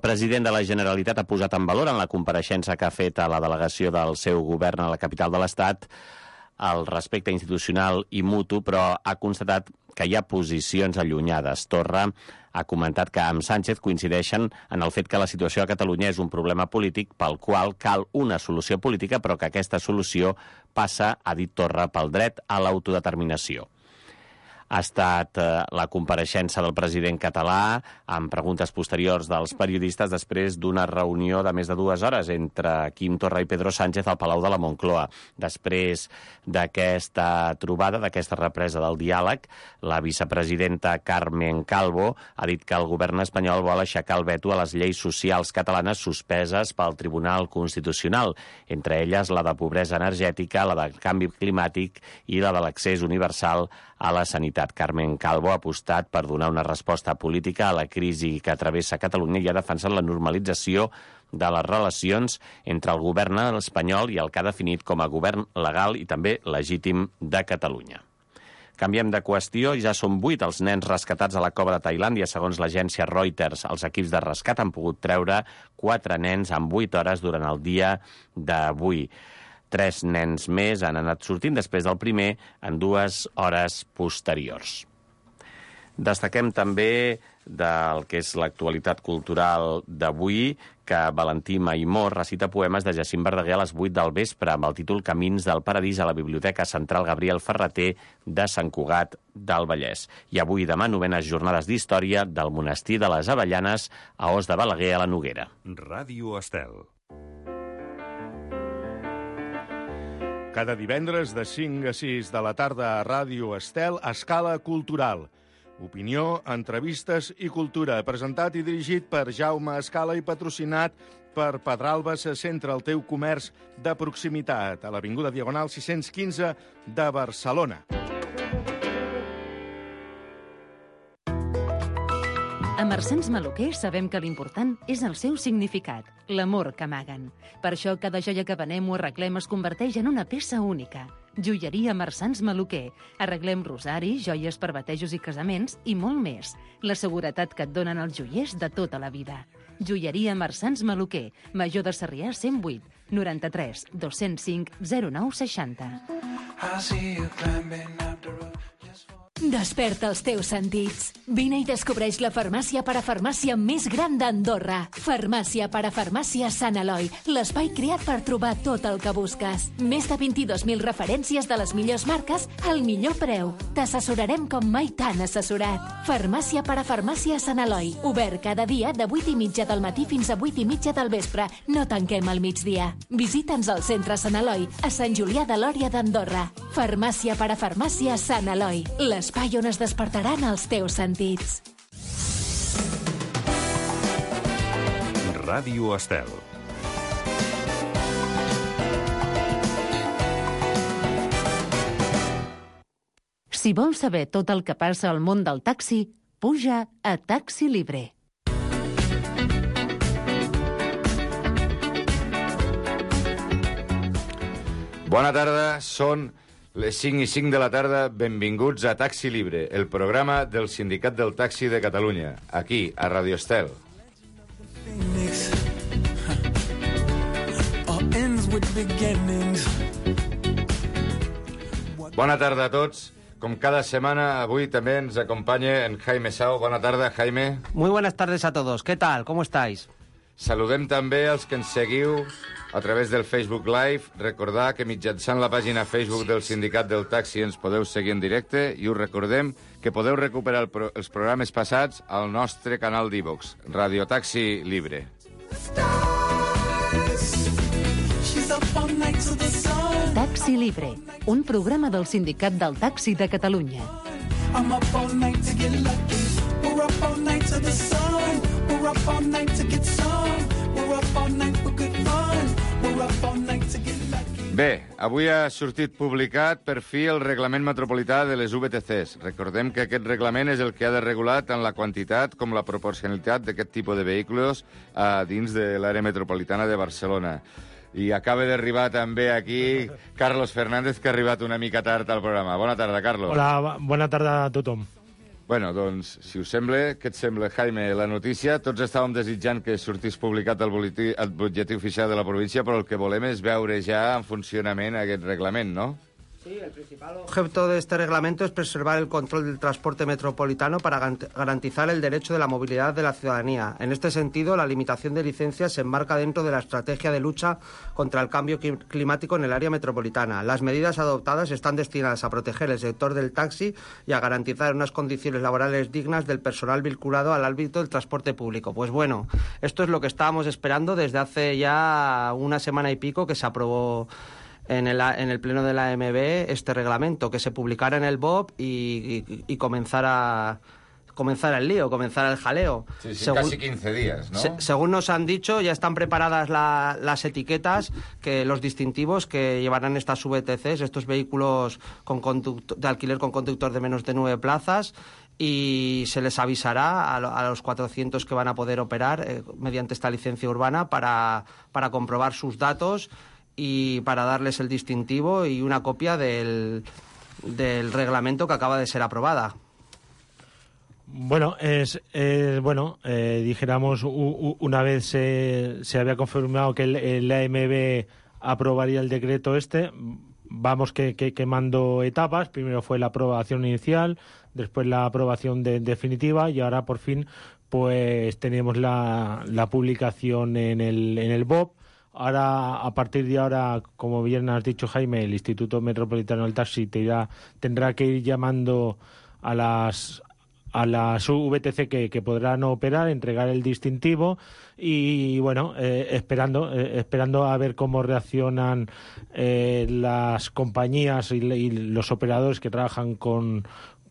president de la Generalitat ha posat en valor en la compareixença que ha fet a la delegació del seu govern a la capital de l'Estat el respecte institucional i mutu, però ha constatat que hi ha posicions allunyades. Torra ha comentat que amb Sánchez coincideixen en el fet que la situació a Catalunya és un problema polític pel qual cal una solució política, però que aquesta solució passa, ha dit Torra, pel dret a l'autodeterminació. Ha estat la compareixença del president català amb preguntes posteriors dels periodistes després d'una reunió de més de 2 hores entre Quim Torra i Pedro Sánchez al Palau de la Moncloa. Després d'aquesta trobada, d'aquesta represa del diàleg, la vicepresidenta Carmen Calvo ha dit que el govern espanyol vol aixecar el veto a les lleis socials catalanes suspeses pel Tribunal Constitucional, entre elles la de pobresa energètica, la del canvi climàtic i la de l'accés universal a la sanitat. Carmen Calvo ha apostat per donar una resposta política a la crisi que travessa Catalunya i ha defensat la normalització de les relacions entre el govern espanyol i el que ha definit com a govern legal i també legítim de Catalunya. Canviem de qüestió i ja són 8 els nens rescatats a la cova de Tailàndia. Segons l'agència Reuters, els equips de rescat han pogut treure 4 nens en 8 hores durant el dia d'avui. 3 nens més han anat sortint després del primer en 2 hores posteriors. Destaquem també del que és l'actualitat cultural d'avui, que Valentí Maimó recita poemes de Jacint Verdaguer a les 8 del vespre amb el títol Camins del Paradís a la Biblioteca Central Gabriel Ferrater de Sant Cugat del Vallès. I avui i demà 9enes jornades d'història del monestir de les Avellanes a Os de Balaguer a la Noguera. Ràdio Estel. Cada divendres de 5 a 6 de la tarda a Ràdio Estel, Escala Cultural. Opinió, entrevistes i cultura. Presentat i dirigit per Jaume Escala i patrocinat per Pedralbes, centre el teu comerç de proximitat, a l'Avinguda Diagonal 615 de Barcelona. A Marsans Maluquer sabem que l'important és el seu significat, l'amor que amaguen. Per això cada joia que venem o arreglem es converteix en una peça única. Joieria Marsans Maluquer. Arreglem rosaris, joies per batejos i casaments i molt més. La seguretat que et donen els joiers de tota la vida. Joieria Marsans Maluquer. Major de Sarrià 108 93 205 09 60. Desperta els teus sentits. Vine i descobreix la farmàcia parafarmàcia més gran d'Andorra. Farmàcia parafarmàcia Sant Eloi, l'espai creat per trobar tot el que busques. Més de 22.000 referències de les millors marques al millor preu. T'assessorarem com mai t'han assessorat. Farmàcia parafarmàcia Sant Eloi, obert cada dia de 8:30 del matí fins a 8:30 del vespre. No tanquem al migdia. Visita'ns al centre Sant Eloi, a Sant Julià de Lòria d'Andorra. Farmàcia parafarmàcia Sant Eloi, l'espai on es despertaran els teus sentits. Ràdio Estel. Si vols saber tot el que passa al món del taxi, puja a Taxi Libre. Bona tarda, són les 5:05 de la tarda. Benvinguts a Taxi Libre, el programa del Sindicat del Taxi de Catalunya, aquí, a Radio Estel. Bona tarda a tots. Com cada semana, avui també ens acompanya en Jaime Sao. Bona tarda, Jaime. Muy buenas tardes a todos. ¿Qué tal? ¿Cómo estáis? Saludem també els que ens seguiu a través del Facebook Live. Recordar que mitjançant la pàgina Facebook del Sindicat del Taxi ens podeu seguir en directe i us recordem que podeu recuperar els programes passats al nostre canal d'iVox, Radio Taxi Libre. Taxi Libre, un programa del Sindicat del Taxi de Catalunya. Bé, avui ha sortit publicat per fi el Reglament Metropolità de les VTCs. Recordem que aquest reglament és el que ha de regular tant la quantitat com la proporcionalitat d'aquest tipus de vehicles dins de l'àrea metropolitana de Barcelona. I acaba d'arribar també aquí Carlos Fernández, que ha arribat una mica tard al programa. Bona tarda, Carlos. Hola, bona tarda a tothom. Bueno, doncs, si us sembla, què et sembla, Jaime, la notícia? Tots estàvem desitjant que sortís publicat el butlletí oficial de la província, però el que volem és veure ja en funcionament aquest reglament, no? Sí, el principal objeto de este reglamento es preservar el control del transporte metropolitano para garantizar el derecho de la movilidad de la ciudadanía. En este sentido, la limitación de licencias se enmarca dentro de la estrategia de lucha contra el cambio climático en el área metropolitana. Las medidas adoptadas están destinadas a proteger el sector del taxi y a garantizar unas condiciones laborales dignas del personal vinculado al ámbito del transporte público. Pues bueno, esto es lo que estábamos esperando desde hace ya una semana y pico que se aprobó en el pleno de la AMB este reglamento, que se publicara en el BOP y comenzara el lío, comenzara el jaleo. Sí, casi 15 días, ¿no? Según nos han dicho, ya están preparadas las etiquetas, los distintivos que llevarán estas VTCs, estos vehículos de alquiler con conductor de menos de 9 plazas, y se les avisará a los 400 que van a poder operar mediante esta licencia urbana para comprobar sus datos y para darles el distintivo y una copia del reglamento que acaba de ser aprobada. Bueno, dijéramos, una vez se había confirmado que el AMB aprobaría el decreto vamos quemando etapas. Primero fue la aprobación inicial, después la aprobación definitiva y ahora por fin pues tenemos la publicación en el BOP. Ahora, a partir de ahora, como bien has dicho, Jaime, el Instituto Metropolitano del Taxi tendrá que ir llamando a las VTC que podrán operar, entregar el distintivo y, bueno, esperando a ver cómo reaccionan las compañías y los operadores que trabajan con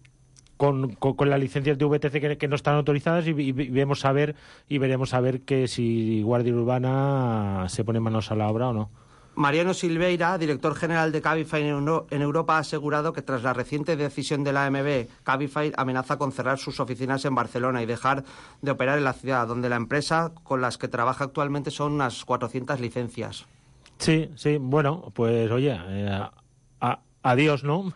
las licencias de VTC que no están autorizadas y veremos a ver que si Guardia Urbana se pone manos a la obra o no. Mariano Silveira, director general de Cabify en Europa, ha asegurado que tras la reciente decisión de la AMB, Cabify amenaza con cerrar sus oficinas en Barcelona y dejar de operar en la ciudad, donde la empresa con las que trabaja actualmente son unas 400 licencias. Sí, bueno, pues oye, adiós, ¿no?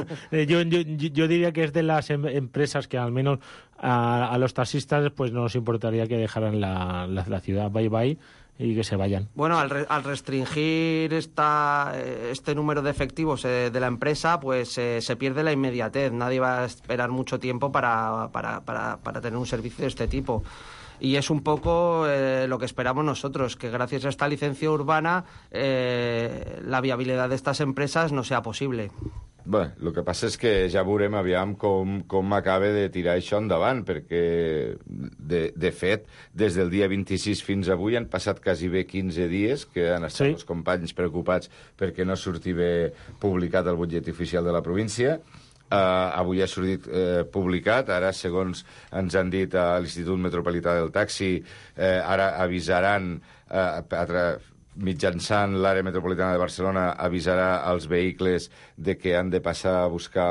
yo diría que es de las empresas que al menos a los taxistas pues no nos importaría que dejaran la ciudad. Bye y que se vayan. Bueno, al restringir este número de efectivos de la empresa, pues se pierde la inmediatez. Nadie va a esperar mucho tiempo para tener un servicio de este tipo. Y es un poco lo que esperamos nosotros, que gracias a esta licencia urbana la viabilidad de estas empresas no sea posible. Bé, el que passa és que ja veurem aviam com acaba de tirar això endavant, perquè, de fet, des del dia 26 fins avui han passat quasi bé 15 dies que han estat els companys preocupats perquè no surti bé publicat el butlletí oficial de la província. Avui ha sortit publicat, ara, segons ens han dit a l'Institut Metropolità del Taxi, ara avisaran mitjançant l'àrea metropolitana de Barcelona avisarà als vehicles de que han de passar a buscar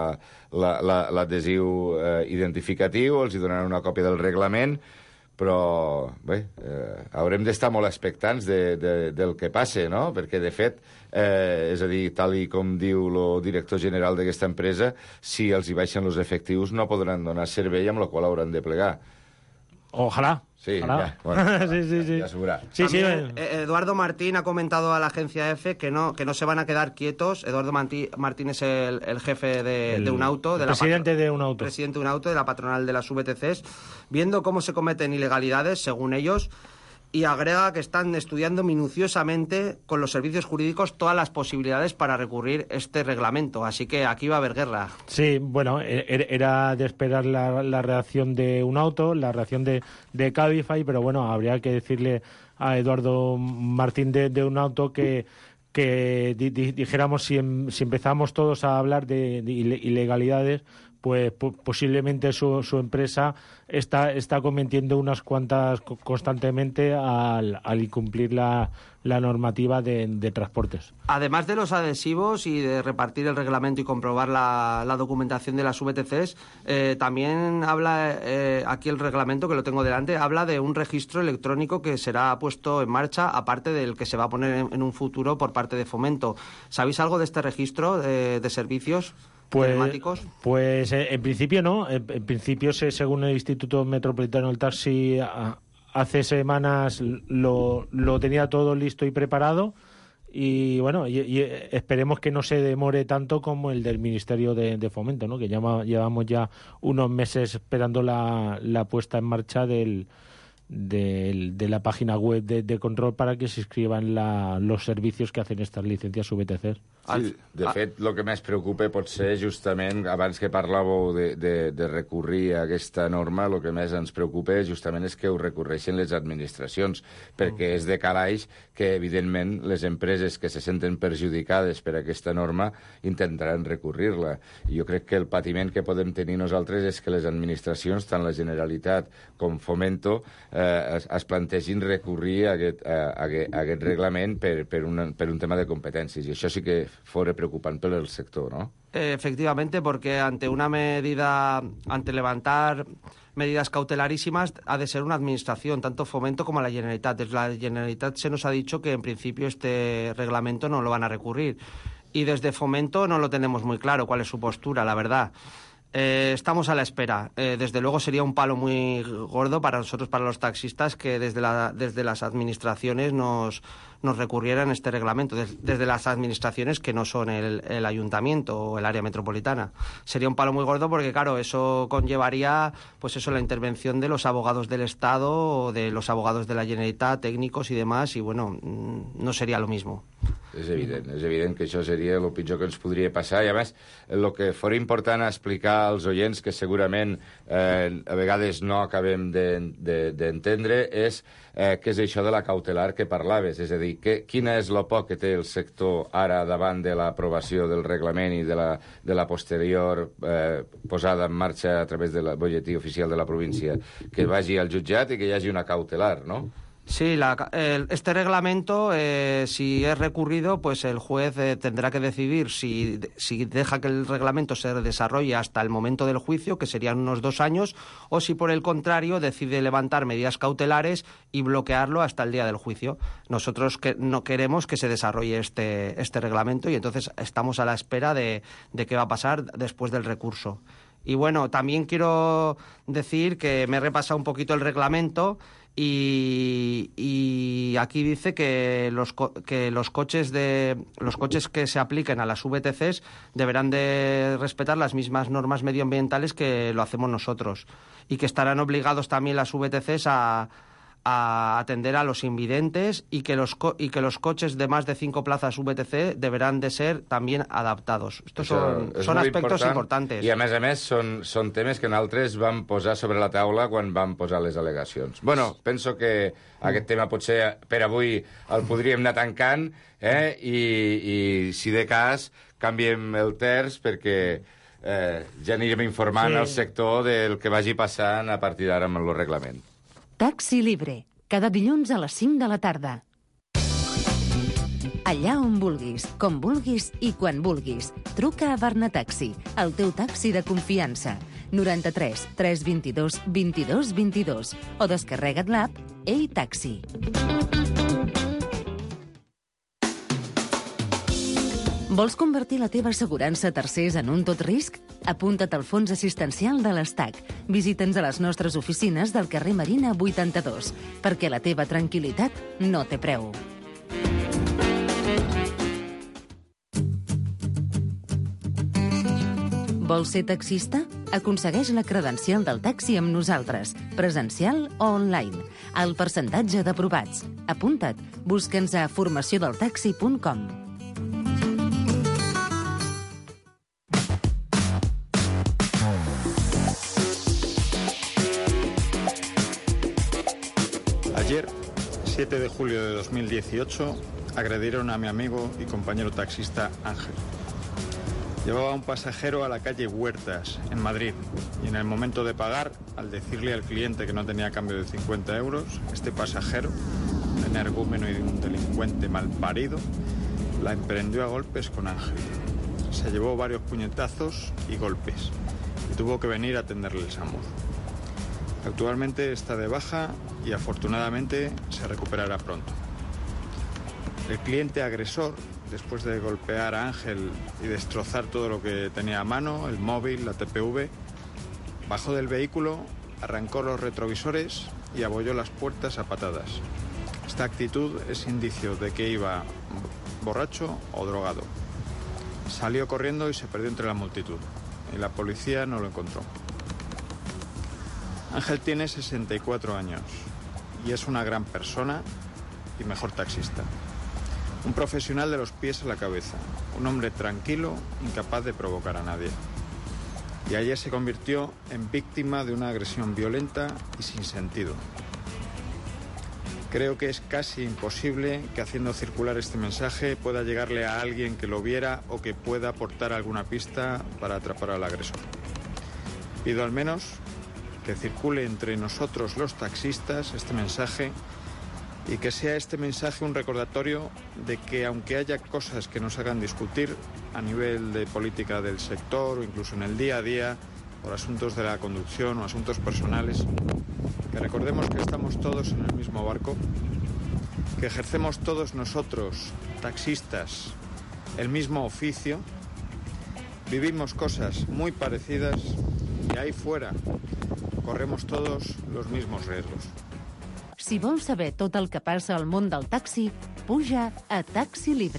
l'adhesiu identificatiu, els hi donaran una còpia del reglament, però bé, haurem d'estar molt expectants del que passe, no? Perquè, de fet, és a dir, tal i com diu el director general d'aquesta empresa, si els hi baixen els efectius no podran donar servei, amb la qual hauran de plegar. Ojalá. Sí, ojalá. Ya, bueno, sí. Ya se verá. Eduardo Martín ha comentado a la agencia EFE que no se van a quedar quietos. Eduardo Martín es el jefe de Unauto, presidente de Unauto. Presidente de Unauto, de la patronal de las VTCs, viendo cómo se cometen ilegalidades, según ellos, y agrega que están estudiando minuciosamente con los servicios jurídicos todas las posibilidades para recurrir este reglamento. Así que aquí va a haber guerra. Sí, bueno, era de esperar la reacción de Unauto, la reacción de Cabify, pero bueno, habría que decirle a Eduardo Martín de Unauto que dijéramos, si empezamos todos a hablar de ilegalidades, pues posiblemente su empresa está cometiendo unas cuantas constantemente al incumplir la normativa de transportes. Además de los adhesivos y de repartir el reglamento y comprobar la documentación de las VTCs, también habla aquí el reglamento, que lo tengo delante, habla de un registro electrónico que será puesto en marcha, aparte del que se va a poner en un futuro por parte de Fomento. ¿Sabéis algo de este registro de servicios? telemáticos? Pues en principio no. En principio, según el Instituto Metropolitano del Taxi, hace semanas lo tenía todo listo y preparado. Y bueno, y esperemos que no se demore tanto como el del Ministerio de Fomento, ¿no? Que llevamos ya unos meses esperando la puesta en marcha de la página web de control para que se inscriban los servicios que hacen estas licencias VTC. Sí, de fet, el que més preocupa pot ser justament, abans que parlàveu de recurrir a aquesta norma, el que més ens preocupa justament és que ho recorreixen les administracions, perquè és de calaix que, evidentment, les empreses que se senten perjudicades per aquesta norma intentaran recurrir-la. Jo crec que el patiment que podem tenir nosaltres és que les administracions, tant la Generalitat com Fomento, es plantegin recurrir a aquest reglament per un tema de competències. I això sí que fora preocupant per el sector, ¿no? Efectivamente, porque ante levantar medidas cautelarísimas ha de ser una administración, tanto Fomento como la Generalitat. Desde la Generalitat se nos ha dicho que en principio este reglamento no lo van a recurrir. Y desde Fomento no lo tenemos muy claro cuál es su postura, la verdad. Estamos a la espera. Desde luego sería un palo muy gordo para nosotros, para los taxistas, que desde las administraciones nos recurrieran este reglamento, desde las administraciones que no son el ayuntamiento o el área metropolitana. Sería un palo muy gordo porque, claro, eso conllevaría la intervención de los abogados del Estado o de los abogados de la Generalitat, técnicos y demás, y bueno, no sería lo mismo. És evident que això seria el pitjor que ens podria passar, i a més el que fora important explicar als oients, que segurament a vegades no acabem d'entendre, és què és això de la cautelar que parlaves, és a dir, quina és la por que té el sector ara davant de l'aprovació del reglament i de la posterior posada en marxa a través del butlletí oficial de la província, que vagi al jutjat i que hi hagi una cautelar, no? Sí, este reglamento, si es recurrido, pues el juez tendrá que decidir si deja que el reglamento se desarrolle hasta el momento del juicio, que serían unos 2 años, o si por el contrario decide levantar medidas cautelares y bloquearlo hasta el día del juicio. Nosotros no queremos que se desarrolle este reglamento y entonces estamos a la espera de qué va a pasar después del recurso. Y bueno, también quiero decir que me he repasado un poquito el reglamento. Y aquí dice que los coches que se apliquen a las VTCs deberán de respetar las mismas normas medioambientales que lo hacemos nosotros, y que estarán obligados también las VTCs a atender a los invidentes, y que los coches de más de 5 plazas VTC deberán de ser también adaptados. Estos son aspectos importantes. I a més són temes que nosaltres vam posar sobre la taula quan vam posar les al·legacions. Bueno, penso que aquest tema potser per avui el podríem anar tancant, i si de cas canviem el terç, perquè ja anirem informant al sector del que vagi passant a partir d'ara amb el reglament. Taxi Libre, cada dilluns a les 5 de la tarda. Allà on vulguis, com vulguis i quan vulguis. Truca a Barnataxi, el teu taxi de confiança. 93 322 22 22 o descarrega't l'app Ei Taxi. Vols convertir la teva assegurança a tercers en un tot risc? Apunta't al Fons Assistencial de l'Estac. Visita'ns a les nostres oficines del carrer Marina 82, perquè la teva tranquil·litat no té preu. Vols ser taxista? Aconsegueix la credencial del taxi amb nosaltres, presencial o online. El percentatge d'aprovats. Apunta't. Busca'ns a formaciondeltaxi.com. Ayer, 7 de julio de 2018, agredieron a mi amigo y compañero taxista Ángel. Llevaba a un pasajero a la calle Huertas, en Madrid, y en el momento de pagar, al decirle al cliente que no tenía cambio de 50 euros, este pasajero, un energúmeno y un delincuente malparido, la emprendió a golpes con Ángel. Se llevó varios puñetazos y golpes, y tuvo que venir a atenderle el SAMUR. Actualmente está de baja y afortunadamente se recuperará pronto. El cliente agresor después de golpear a Ángel y destrozar todo lo que tenía a mano, el móvil, la TPV, bajó del vehículo, arrancó los retrovisores y abolló las puertas a patadas. Esta actitud es indicio de que iba borracho o drogado. Salió corriendo y se perdió entre la multitud, y la policía no lo encontró. Ángel tiene 64 años y es una gran persona y mejor taxista. Un profesional de los pies a la cabeza, un hombre tranquilo, incapaz de provocar a nadie. Y ayer se convirtió en víctima de una agresión violenta y sin sentido. Creo que es casi imposible que haciendo circular este mensaje pueda llegarle a alguien que lo viera o que pueda aportar alguna pista para atrapar al agresor. Pido al menos que circule entre nosotros los taxistas este mensaje y que sea este mensaje un recordatorio de que aunque haya cosas que nos hagan discutir a nivel de política del sector o incluso en el día a día por asuntos de la conducción o asuntos personales, que recordemos que estamos todos en el mismo barco, que ejercemos todos nosotros, taxistas, el mismo oficio, vivimos cosas muy parecidas y ahí fuera corremos todos los mismos riesgos. Si vols saber tot el que passa al món del taxi, puja a Taxi Libre.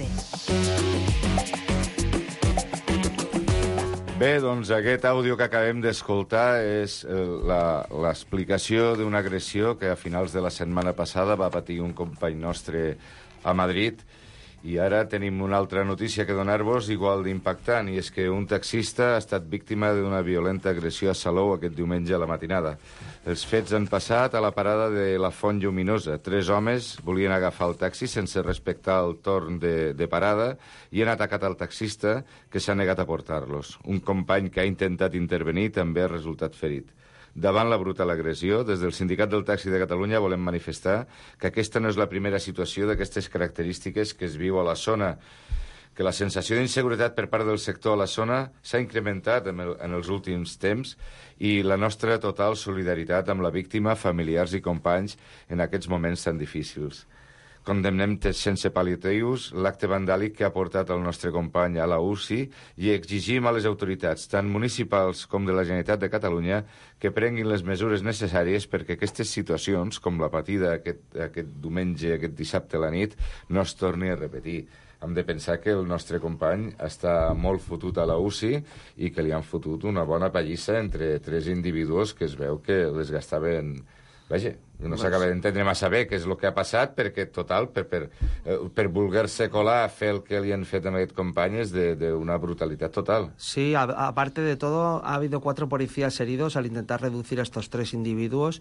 Bé, doncs aquest àudio que acabem d'escoltar és l'explicació d'una agressió que a finals de la setmana passada va patir un company nostre a Madrid. I ara tenim una altra notícia que donar-vos igual d'impactant, i és que un taxista ha estat víctima d'una violenta agressió a Salou aquest diumenge a la matinada. Els fets han passat a la parada de la Font Lluminosa. 3 homes volien agafar el taxi sense respectar el torn de parada i han atacat el taxista, que s'ha negat a portar-los. Un company que ha intentat intervenir també ha resultat ferit. Davant la brutal agressió, des del Sindicat del Taxi de Catalunya volem manifestar que aquesta no és la primera situació d'aquestes característiques que es viu a la zona, que la sensació d'inseguretat per part del sector a la zona s'ha incrementat en els últims temps i la nostra total solidaritat amb la víctima, familiars i companys en aquests moments tan difícils. Condemnem sense pal·liatius l'acte vandàlic que ha portat el nostre company a la UCI i exigim a les autoritats, tant municipals com de la Generalitat de Catalunya, que prenguin les mesures necessàries perquè aquestes situacions, com la patida aquest diumenge, aquest dissabte a la nit, no es torni a repetir. Hem de pensar que el nostre company està molt fotut a la UCI i que li han fotut una bona pallissa entre 3 individus que es veu que les gastaven... Vaja, no s'acaba d'entendre massa bé què és el que ha passat, perquè, total, per voler-se colar a fer el que li han fet a aquest company és d'una brutalitat total. Sí, aparte de todo, ha habido 4 policías heridos al intentar reducir a estos 3 individuos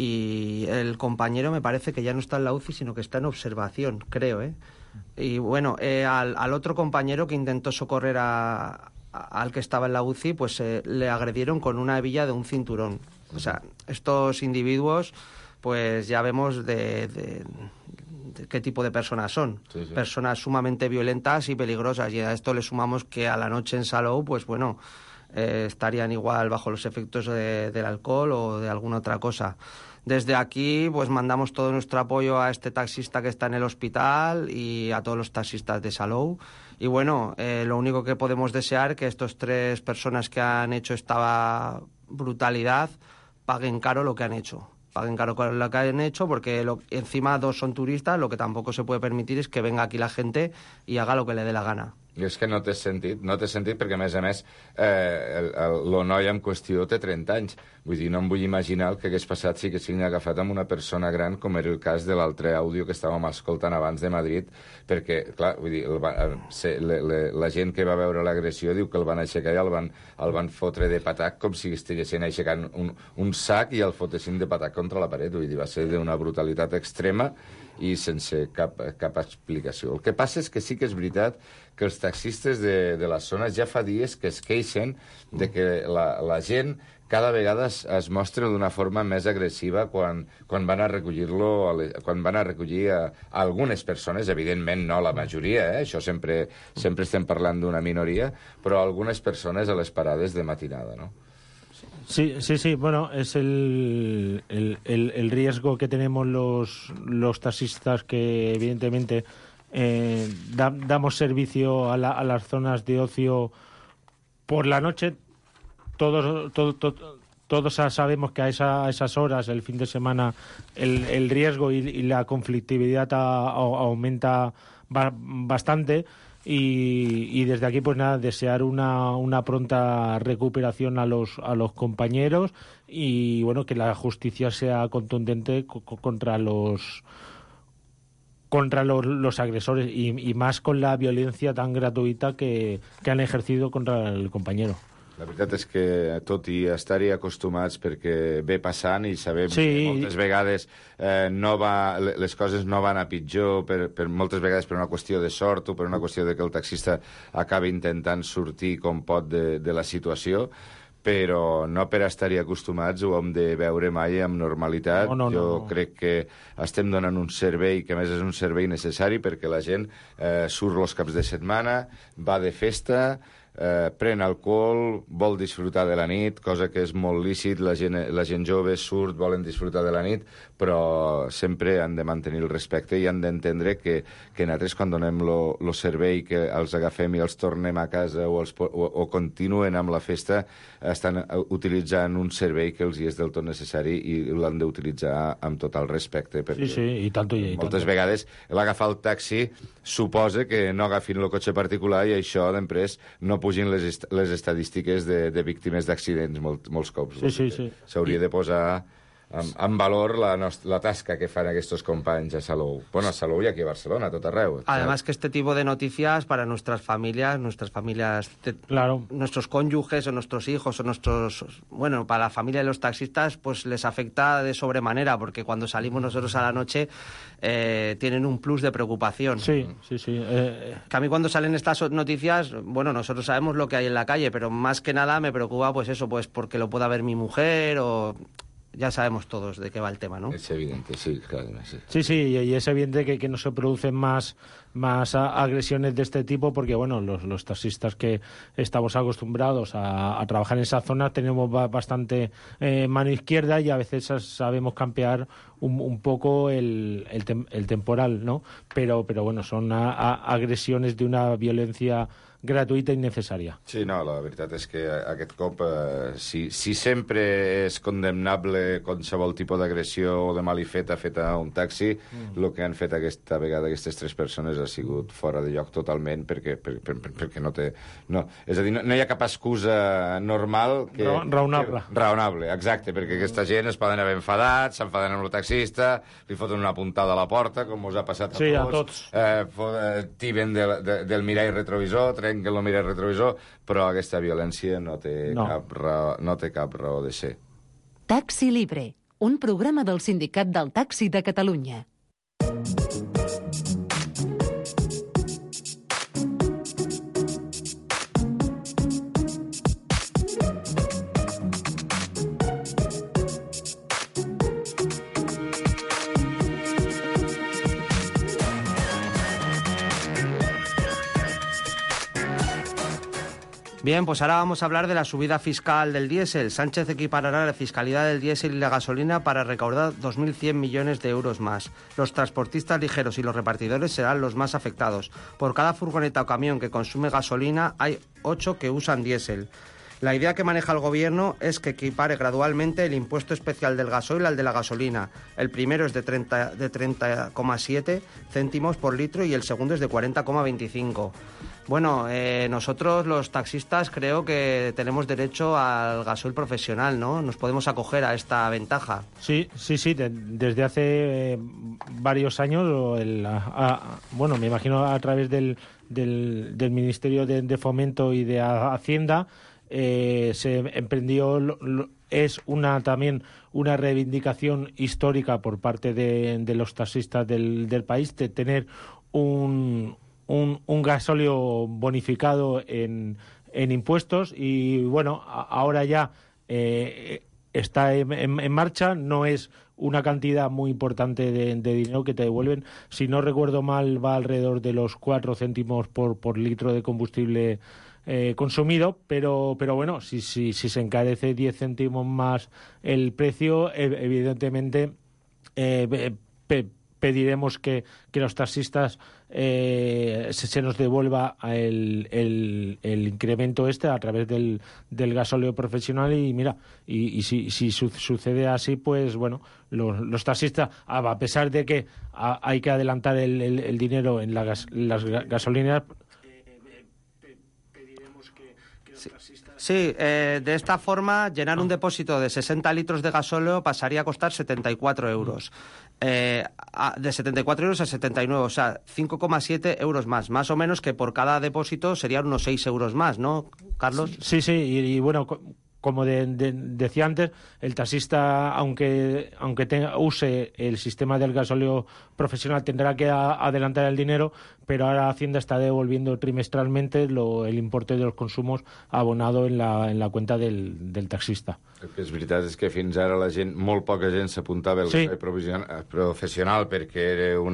y el compañero me parece que ya no está en la UCI, sino que está en observación, creo, ¿eh? Y bueno, al otro compañero que intentó socorrer al que estaba en la UCI, pues le agredieron con una hebilla de un cinturón. O sea, estos individuos, pues ya vemos de qué tipo de personas son. Sí, sí. Personas sumamente violentas y peligrosas. Y a esto le sumamos que a la noche en Salou, pues bueno, estarían igual bajo los efectos del alcohol o de alguna otra cosa. Desde aquí, pues mandamos todo nuestro apoyo a este taxista que está en el hospital y a todos los taxistas de Salou. Y bueno, lo único que podemos desear es que estos 3 personas que han hecho esta brutalidad paguen caro lo que han hecho. Paguen caro lo que han hecho porque encima 2 son turistas, lo que tampoco se puede permitir es que venga aquí la gente y haga lo que le dé la gana. I és que no té sentit perquè, a més, el noi en qüestió té 30 anys. Vull dir, no em vull imaginar el que hagués passat si haguessin agafat amb una persona gran, com era el cas de l'altre àudio que estàvem escoltant abans de Madrid, perquè, clar, vull dir, la gent que va veure l'agressió diu que el van aixecar i el van fotre de patac com si estiguessin aixecant un sac i el fotessin de patac contra la paret. Vull dir, va ser d'una brutalitat extrema i sense cap explicació. El que passa és que sí que és veritat que els taxistes de la zona ja fa dies que es queixen de que la gent cada vegada es mostra d'una forma més agressiva quan van a recollir-lo, quan van a recollir a algunes persones, evidentment no la majoria, això sempre estem parlant d'una minoria, però algunes persones a les parades de matinada, no? Sí, bueno, es el riesgo que tenemos los taxistas que evidentemente damos servicio a las zonas de ocio por la noche. Todos sabemos que a esas horas, el fin de semana, el riesgo y la conflictividad aumenta bastante. Y desde aquí, pues nada, desear una pronta recuperación a los compañeros y, bueno, que la justicia sea contundente contra los agresores y más con la violencia tan gratuita que han ejercido contra el compañero. La veritat és que, tot i estar-hi acostumats perquè ve passant i sabem que moltes vegades les coses no van a pitjor, moltes vegades per una qüestió de sort o per una qüestió de que el taxista acaba intentant sortir com pot de la situació, però no per estar-hi acostumats ho hem de veure mai amb normalitat. Jo crec que estem donant un servei que, a més, és un servei necessari perquè la gent surt els caps de setmana, va de festa, pren alcohol, vol disfrutar de la nit, cosa que és molt lícit, la gent jove surt, volen disfrutar de la nit, però sempre han de mantenir el respecte i han d'entendre que nosaltres, quan donem el servei, que els agafem i els tornem a casa o continuen amb la festa, estan utilitzant un servei que els és del tot necessari i l'han d'utilitzar amb tot el respecte, perquè moltes vegades l'agafar el taxi suposa que no agafin el cotxe particular i això, després, no pugin les estadístiques de víctimes d'accidents molts cops. S'hauria de posar en valor la tasca que fan aquestos companys a Salou. Bueno, a Salou y aquí a Barcelona, a tot arreu. Además que este tipo de noticias para nuestras familias, claro, nuestros cónyuges o nuestros hijos o bueno, para la familia de los taxistas, pues les afecta de sobremanera, porque cuando salimos nosotros a la noche tienen un plus de preocupación. Sí. Que a mí cuando salen estas noticias, bueno, nosotros sabemos lo que hay en la calle, pero más que nada me preocupa pues eso, pues porque lo pueda ver mi mujer o... Ya sabemos todos de qué va el tema, ¿no? Es evidente, sí, claro. Sí, y es evidente que no se producen más agresiones de este tipo porque, bueno, los taxistas que estamos acostumbrados a trabajar en esa zona tenemos bastante mano izquierda y a veces sabemos campear un poco el temporal, ¿no? Pero bueno, son agresiones de una violencia gratuïta i innecessària. Sí, no, la veritat és que aquest cop, si sempre és condemnable qualsevol tipus d'agressió o de malifeta feta a un taxi, el que han fet aquesta vegada aquestes tres persones ha sigut fora de lloc totalment perquè no té... No, és a dir, no hi ha cap excusa normal que... Raonable. Raonable, exacte, perquè aquesta gent es poden haver enfadat, s'enfaden amb el taxista, li foten una puntada a la porta, com us ha passat a tots. Tiben del mirall retrovisor, trenquen el mirall retrovisor, però aquesta violència no té cap raó de ser. Taxi Libre, un programa del Sindicat del Taxi de Catalunya. Bien, pues ahora vamos a hablar de la subida fiscal del diésel. Sánchez equiparará la fiscalidad del diésel y la gasolina para recaudar 2.100 millones de euros más. Los transportistas ligeros y los repartidores serán los más afectados. Por cada furgoneta o camión que consume gasolina hay 8 que usan diésel. La idea que maneja el Gobierno es que equipare gradualmente el impuesto especial del gasoil al de la gasolina. El primero es de 30,7 céntimos por litro y el segundo es de 40,25. Bueno, nosotros los taxistas creo que tenemos derecho al gasoil profesional, ¿no? Nos podemos acoger a esta ventaja. Sí. Desde hace varios años, bueno, me imagino a través del Ministerio de Fomento y de Hacienda, se emprendió, es también una reivindicación histórica por parte de los taxistas del país, de tener un gasóleo bonificado en impuestos y bueno, ahora ya está en marcha. No es una cantidad muy importante de dinero que te devuelven. Si no recuerdo mal, va alrededor de los 4 céntimos por litro de combustible consumido, pero bueno, si se encarece 10 céntimos más el precio, evidentemente pediremos que los taxistas se nos devuelva el incremento a través del gasóleo profesional y mira, y si sucede así, pues bueno, los taxistas, a pesar de que hay que adelantar el dinero en las gasolineras, pediremos que los taxistas... Sí, de esta forma, llenar un depósito de 60 litros de gasóleo pasaría a costar 74 euros. De 74 euros a 79, o sea, 5,7 euros más o menos, que por cada depósito serían unos 6 euros más, ¿no, Carlos? Sí, y bueno, como decía antes, el taxista, aunque use el sistema del gasóleo profesional, tendrá que adelantar el dinero, pero ahora Hacienda está devolviendo trimestralmente el importe de los consumos abonado en la cuenta del taxista. El que és veritat és que fins ara molt poca gent s'apuntava al gasoli professional perquè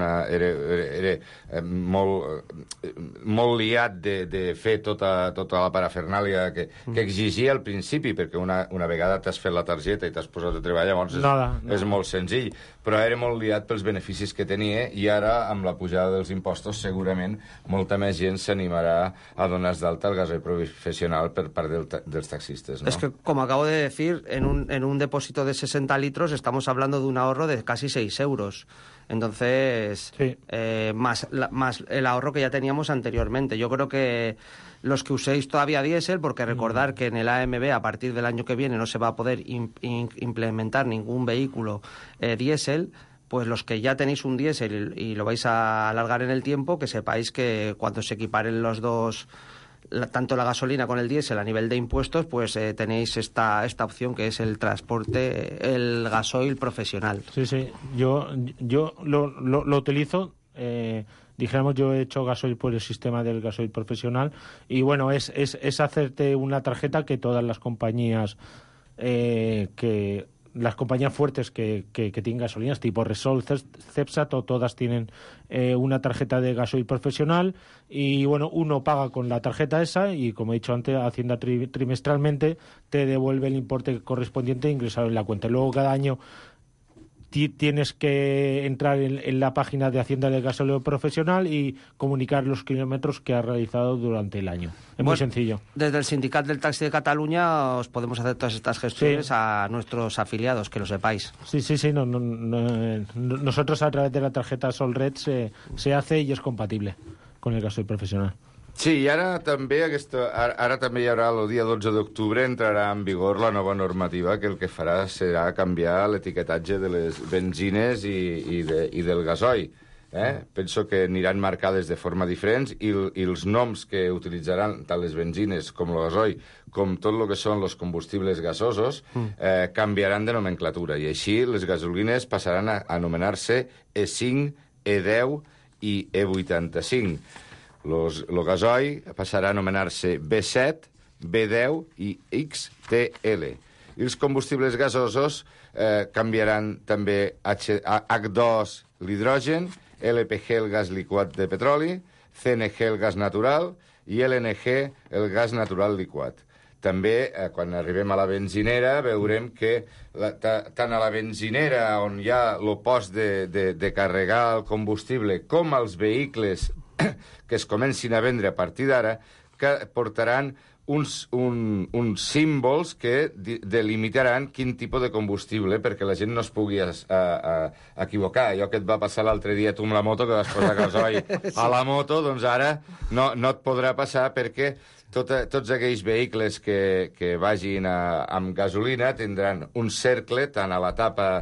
era molt liat de fer tota la parafernàlia que exigia al principi, perquè una vegada t'has fet la targeta i t'has posat a treballar, llavors és molt senzill, però era molt liat pels beneficis que tenia, i ara, amb la pujada dels impostos, segurament molta més gent s'animarà a donar-se d'alta el gasoli professional per part dels taxistes, ¿no? Es que, como acabo de decir, en un depósito de 60 litros estamos hablando de un ahorro de casi 6 euros. Entonces, sí. Más el ahorro que ya teníamos anteriormente. Yo creo que los que uséis todavía diésel, porque recordar que en el AMB a partir del año que viene no se va a poder implementar ningún vehículo diésel, pues los que ya tenéis un diésel y lo vais a alargar en el tiempo, que sepáis que cuando se equiparen los dos, tanto la gasolina con el diésel a nivel de impuestos, pues tenéis esta opción que es el transporte, el gasoil profesional. Sí, yo lo utilizo, dijéramos, yo he hecho gasoil por el sistema del gasoil profesional, y bueno, es hacerte una tarjeta que todas las compañías las compañías fuertes que tienen gasolinas tipo Repsol, Cepsa, todas tienen una tarjeta de gasoil profesional, y bueno, uno paga con la tarjeta esa y, como he dicho antes, Hacienda trimestralmente te devuelve el importe correspondiente ingresado en la cuenta. Luego cada año tienes que entrar en la página de Hacienda del gasóleo profesional y comunicar los kilómetros que has realizado durante el año. Es muy sencillo. Desde el Sindicato del Taxi de Cataluña os podemos hacer todas estas gestiones a nuestros afiliados, que lo sepáis. Sí. Nosotros, a través de la tarjeta Solred se hace y es compatible con el gasóleo profesional. Sí, i ara també hi haurà el dia 12 d'octubre entrarà en vigor la nova normativa, que el que farà serà canviar l'etiquetatge de les benzines i del gasoil. Penso que aniran marcades de forma diferent, i els noms que utilitzaran tant les benzines com el gasoil, com tot el que són els combustibles gasosos, canviaran de nomenclatura, i així les gasolines passaran a anomenar-se E5, E10 i E85. El gasoil passarà a anomenar-se B7, B10 i XTL. I els combustibles gasosos canviaran també H2, l'hidrogen, LPG, el gas liquat de petroli, CNG, el gas natural, i LNG, el gas natural liquat. També, quan arribem a la benzinera, veurem que tant a la benzinera, on hi ha el post de carregar el combustible, com als vehicles que es comencin a vendre a partir d'ara, que portaran uns símbols que delimitaran quin tipus de combustible, perquè la gent no es pugui equivocar. Allò que et va passar l'altre dia tu amb la moto, que vas posar gasoil a la moto, doncs ara no et podrà passar, perquè tots aquells vehicles que vagin amb gasolina tindran un cercle, tant a la tapa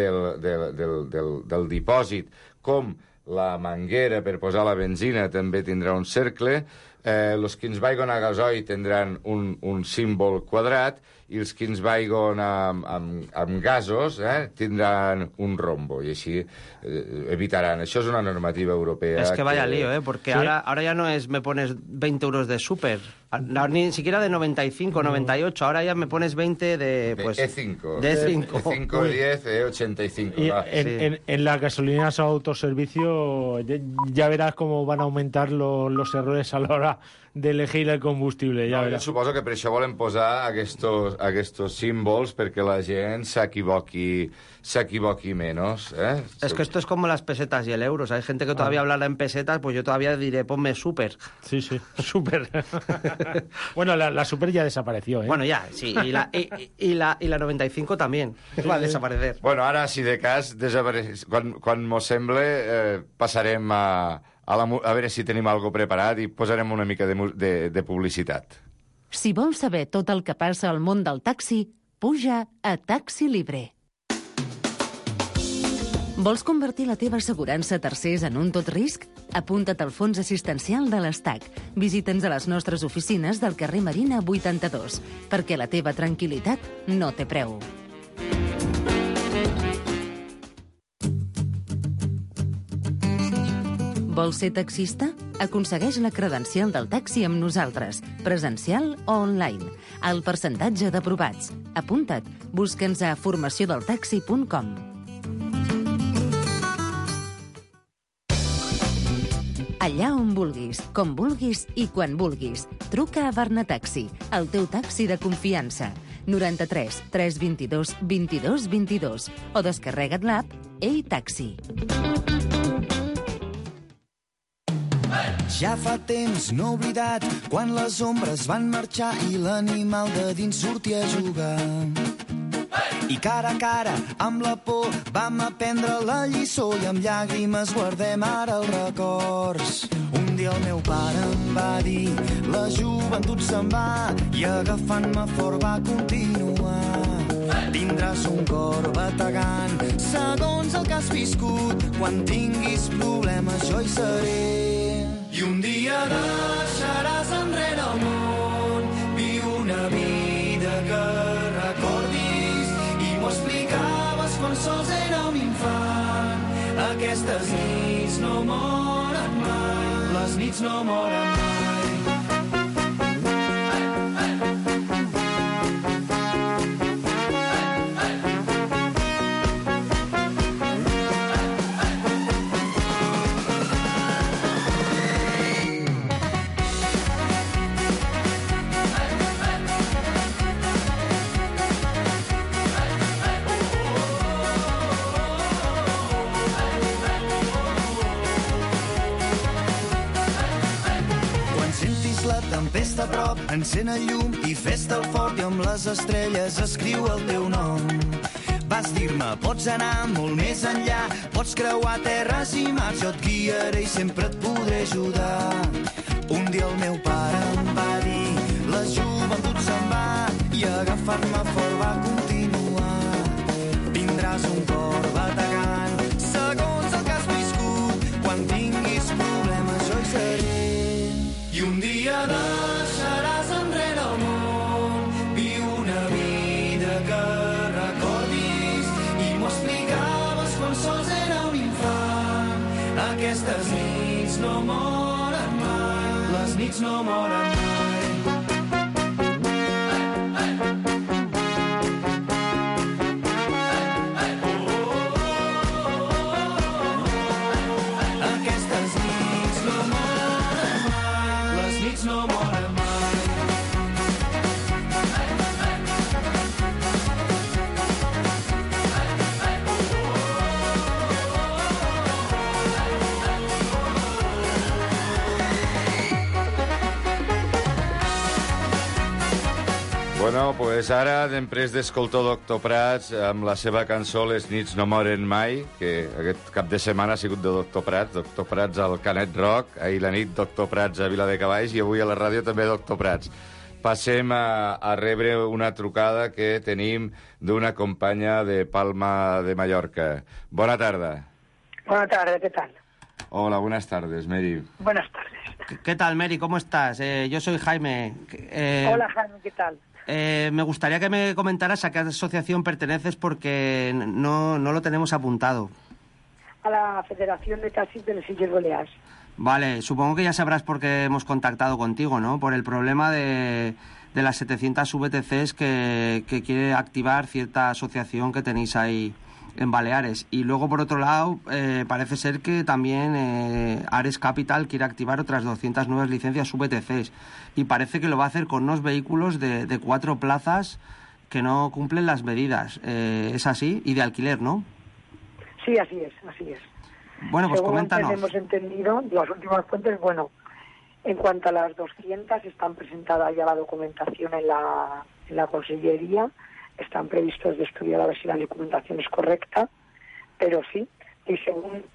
del dipòsit com la manguera per posar la benzina també tindrà un cercle, els que ens vagin a gasoil tindran un símbol quadrat, i els que ens vagin amb gasos tindran un rombo, i així evitaran. Això és una normativa europea. Es que vaya lío, porque ¿sí? ahora ya no es me pones 20 euros de súper, ni siquiera de 95, 98, ahora ya me pones 20 de E5. De E5. E5, E10, E85. En las gasolineras autoservicio eso ya verás cómo van a aumentar los errores a la hora de elegir el combustible. Ja jo suposo que per això volen posar aquests símbols perquè la gent s'equivoqui menos. Es que esto es como las pesetas y el euro. O sea, hay gente que todavía hablará en pesetas, pues yo todavía diré, ponme súper. Sí, súper. Bueno, la súper ya desapareció, ¿eh? Bueno, ya, sí. Y la 95 también va a desaparecer. Bueno, ara, si de cas, quan mos sembla, passarem a veure si tenim alguna cosa preparat i posarem una mica de publicitat. Si vols saber tot el que passa al món del taxi, puja a Taxi Libre. Vols convertir la teva assegurança a tercers en un tot risc? Apunta't al fons assistencial de l'ESTAC. Visita'ns a les nostres oficines del carrer Marina 82, perquè la teva tranquil·litat no té preu. Vols ser taxista? Aconsegueix la credencial del taxi amb nosaltres, presencial o online. El percentatge d'aprovats. Apunta't. Busca'ns a formaciondeltaxi.com. Allà on vulguis, com vulguis i quan vulguis. Truca a Barnataxi, el teu taxi de confiança. 93 322 22 22 o descarrega't l'app Ei Taxi. Ja fa temps, no oblidat, quan les ombres van marxar i l'animal de dins sortia a jugar. I cara a cara, amb la por, vam aprendre la lliçó i amb llàgrimes guardem ara els records. Un dia el meu pare em va dir, la joventut se'n va, i agafant-me fort va continuar. Tindràs un cor bategant, segons el que has viscut, quan tinguis problemes jo hi seré. I un dia deixaràs enrere el món, viu una vida que recordis, i m'ho explicaves quan sols era un infant. Aquestes nits no moren mai, les nits no moren mai. Tempesta a prop, encén el llum i fes-te el fort i amb les estrelles escriu el teu nom. Vas dir-me, pots anar molt més enllà, pots creuar terres i mars, jo et guiaré i sempre et podré ajudar. Un dia el meu pare em va dir, la joventut se'n va, i agafar-me fort va continuar. Tindràs un cor bategant, segons el que has viscut, quan tinguis problemes jo hi seré. I un dia deixaràs enrere el món, viu una vida que recordis, i m'ho explicaves quan sols era un infant. Aquestes nits no moren mai, les nits no moren mai. Bueno, pues ara, després d'escoltar Doctor Prats amb la seva cançó Les nits no moren mai, que aquest cap de setmana ha sigut de Doctor Prats al Canet Rock, ahir la nit Doctor Prats a Viladecavalls i avui a la ràdio també Doctor Prats. Passem a rebre una trucada que tenim d'una companya de Palma de Mallorca. Bona tarda. Buenas tardes, ¿qué tal? Hola, buenas tardes, Mary. Buenas tardes. ¿Qué tal, Mary? ¿Cómo estás? Yo soy Jaime. Hola, Jaime, ¿qué tal? Me gustaría que me comentaras a qué asociación perteneces porque no lo tenemos apuntado. A la Federación de Taxis de las Illes Baleares. Vale, supongo que ya sabrás por qué hemos contactado contigo, ¿no? Por el problema de las 700 VTCs que quiere activar cierta asociación que tenéis ahí en Baleares. Y luego, por otro lado, parece ser que también Ares Capital quiere activar otras 200 nuevas licencias VTCs. Y parece que lo va a hacer con unos vehículos de 4 plazas que no cumplen las medidas. ¿Es así? Y de alquiler, ¿no? Sí, así es, así es. Bueno, pues según coméntanos. hemos entendido, las últimas fuentes, bueno, en cuanto a las 200, están presentadas ya la documentación en la Consellería, están previstos de estudiar a ver si la documentación es correcta, pero sí, y según...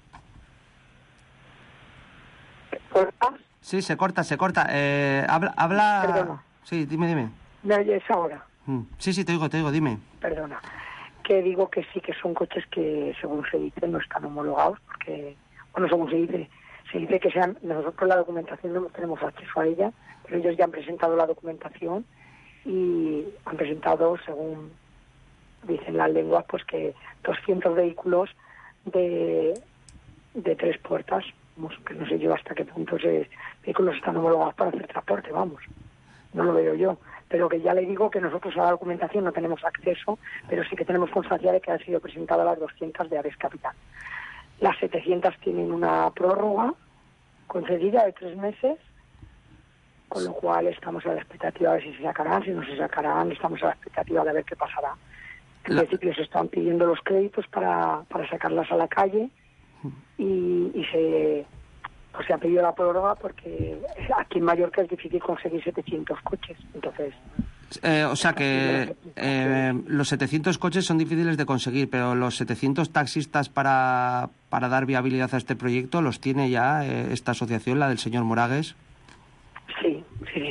¿Cortas? Sí, se corta. Habla... Perdona. Sí, dime. ¿Me oyes ahora? Sí, te oigo, dime. Perdona. Que digo que sí, que son coches que, según se dice, no están homologados, porque, bueno, según se dice que sean, nosotros la documentación no tenemos acceso a ella, pero ellos ya han presentado la documentación y han presentado, según dicen las lenguas, pues que 200 vehículos de 3 puertas, que no sé yo hasta qué punto esos vehículos están homologados para hacer transporte, vamos, no lo veo yo. Pero que ya le digo que nosotros a la documentación no tenemos acceso, pero sí que tenemos constancia de que han sido presentadas las 200 de Ares Capital. Las 700 tienen una prórroga concedida de 3 meses, con lo cual estamos a la expectativa de ver si se sacarán, si no se sacarán, estamos a la expectativa de ver qué pasará. En principio se están pidiendo los créditos para sacarlas a la calle y se ha pedido la prórroga porque aquí en Mallorca es difícil conseguir 700 coches, entonces... O sea que los 700 coches son difíciles de conseguir, pero los 700 taxistas para dar viabilidad a este proyecto los tiene ya esta asociación, la del señor Moragues. Sí.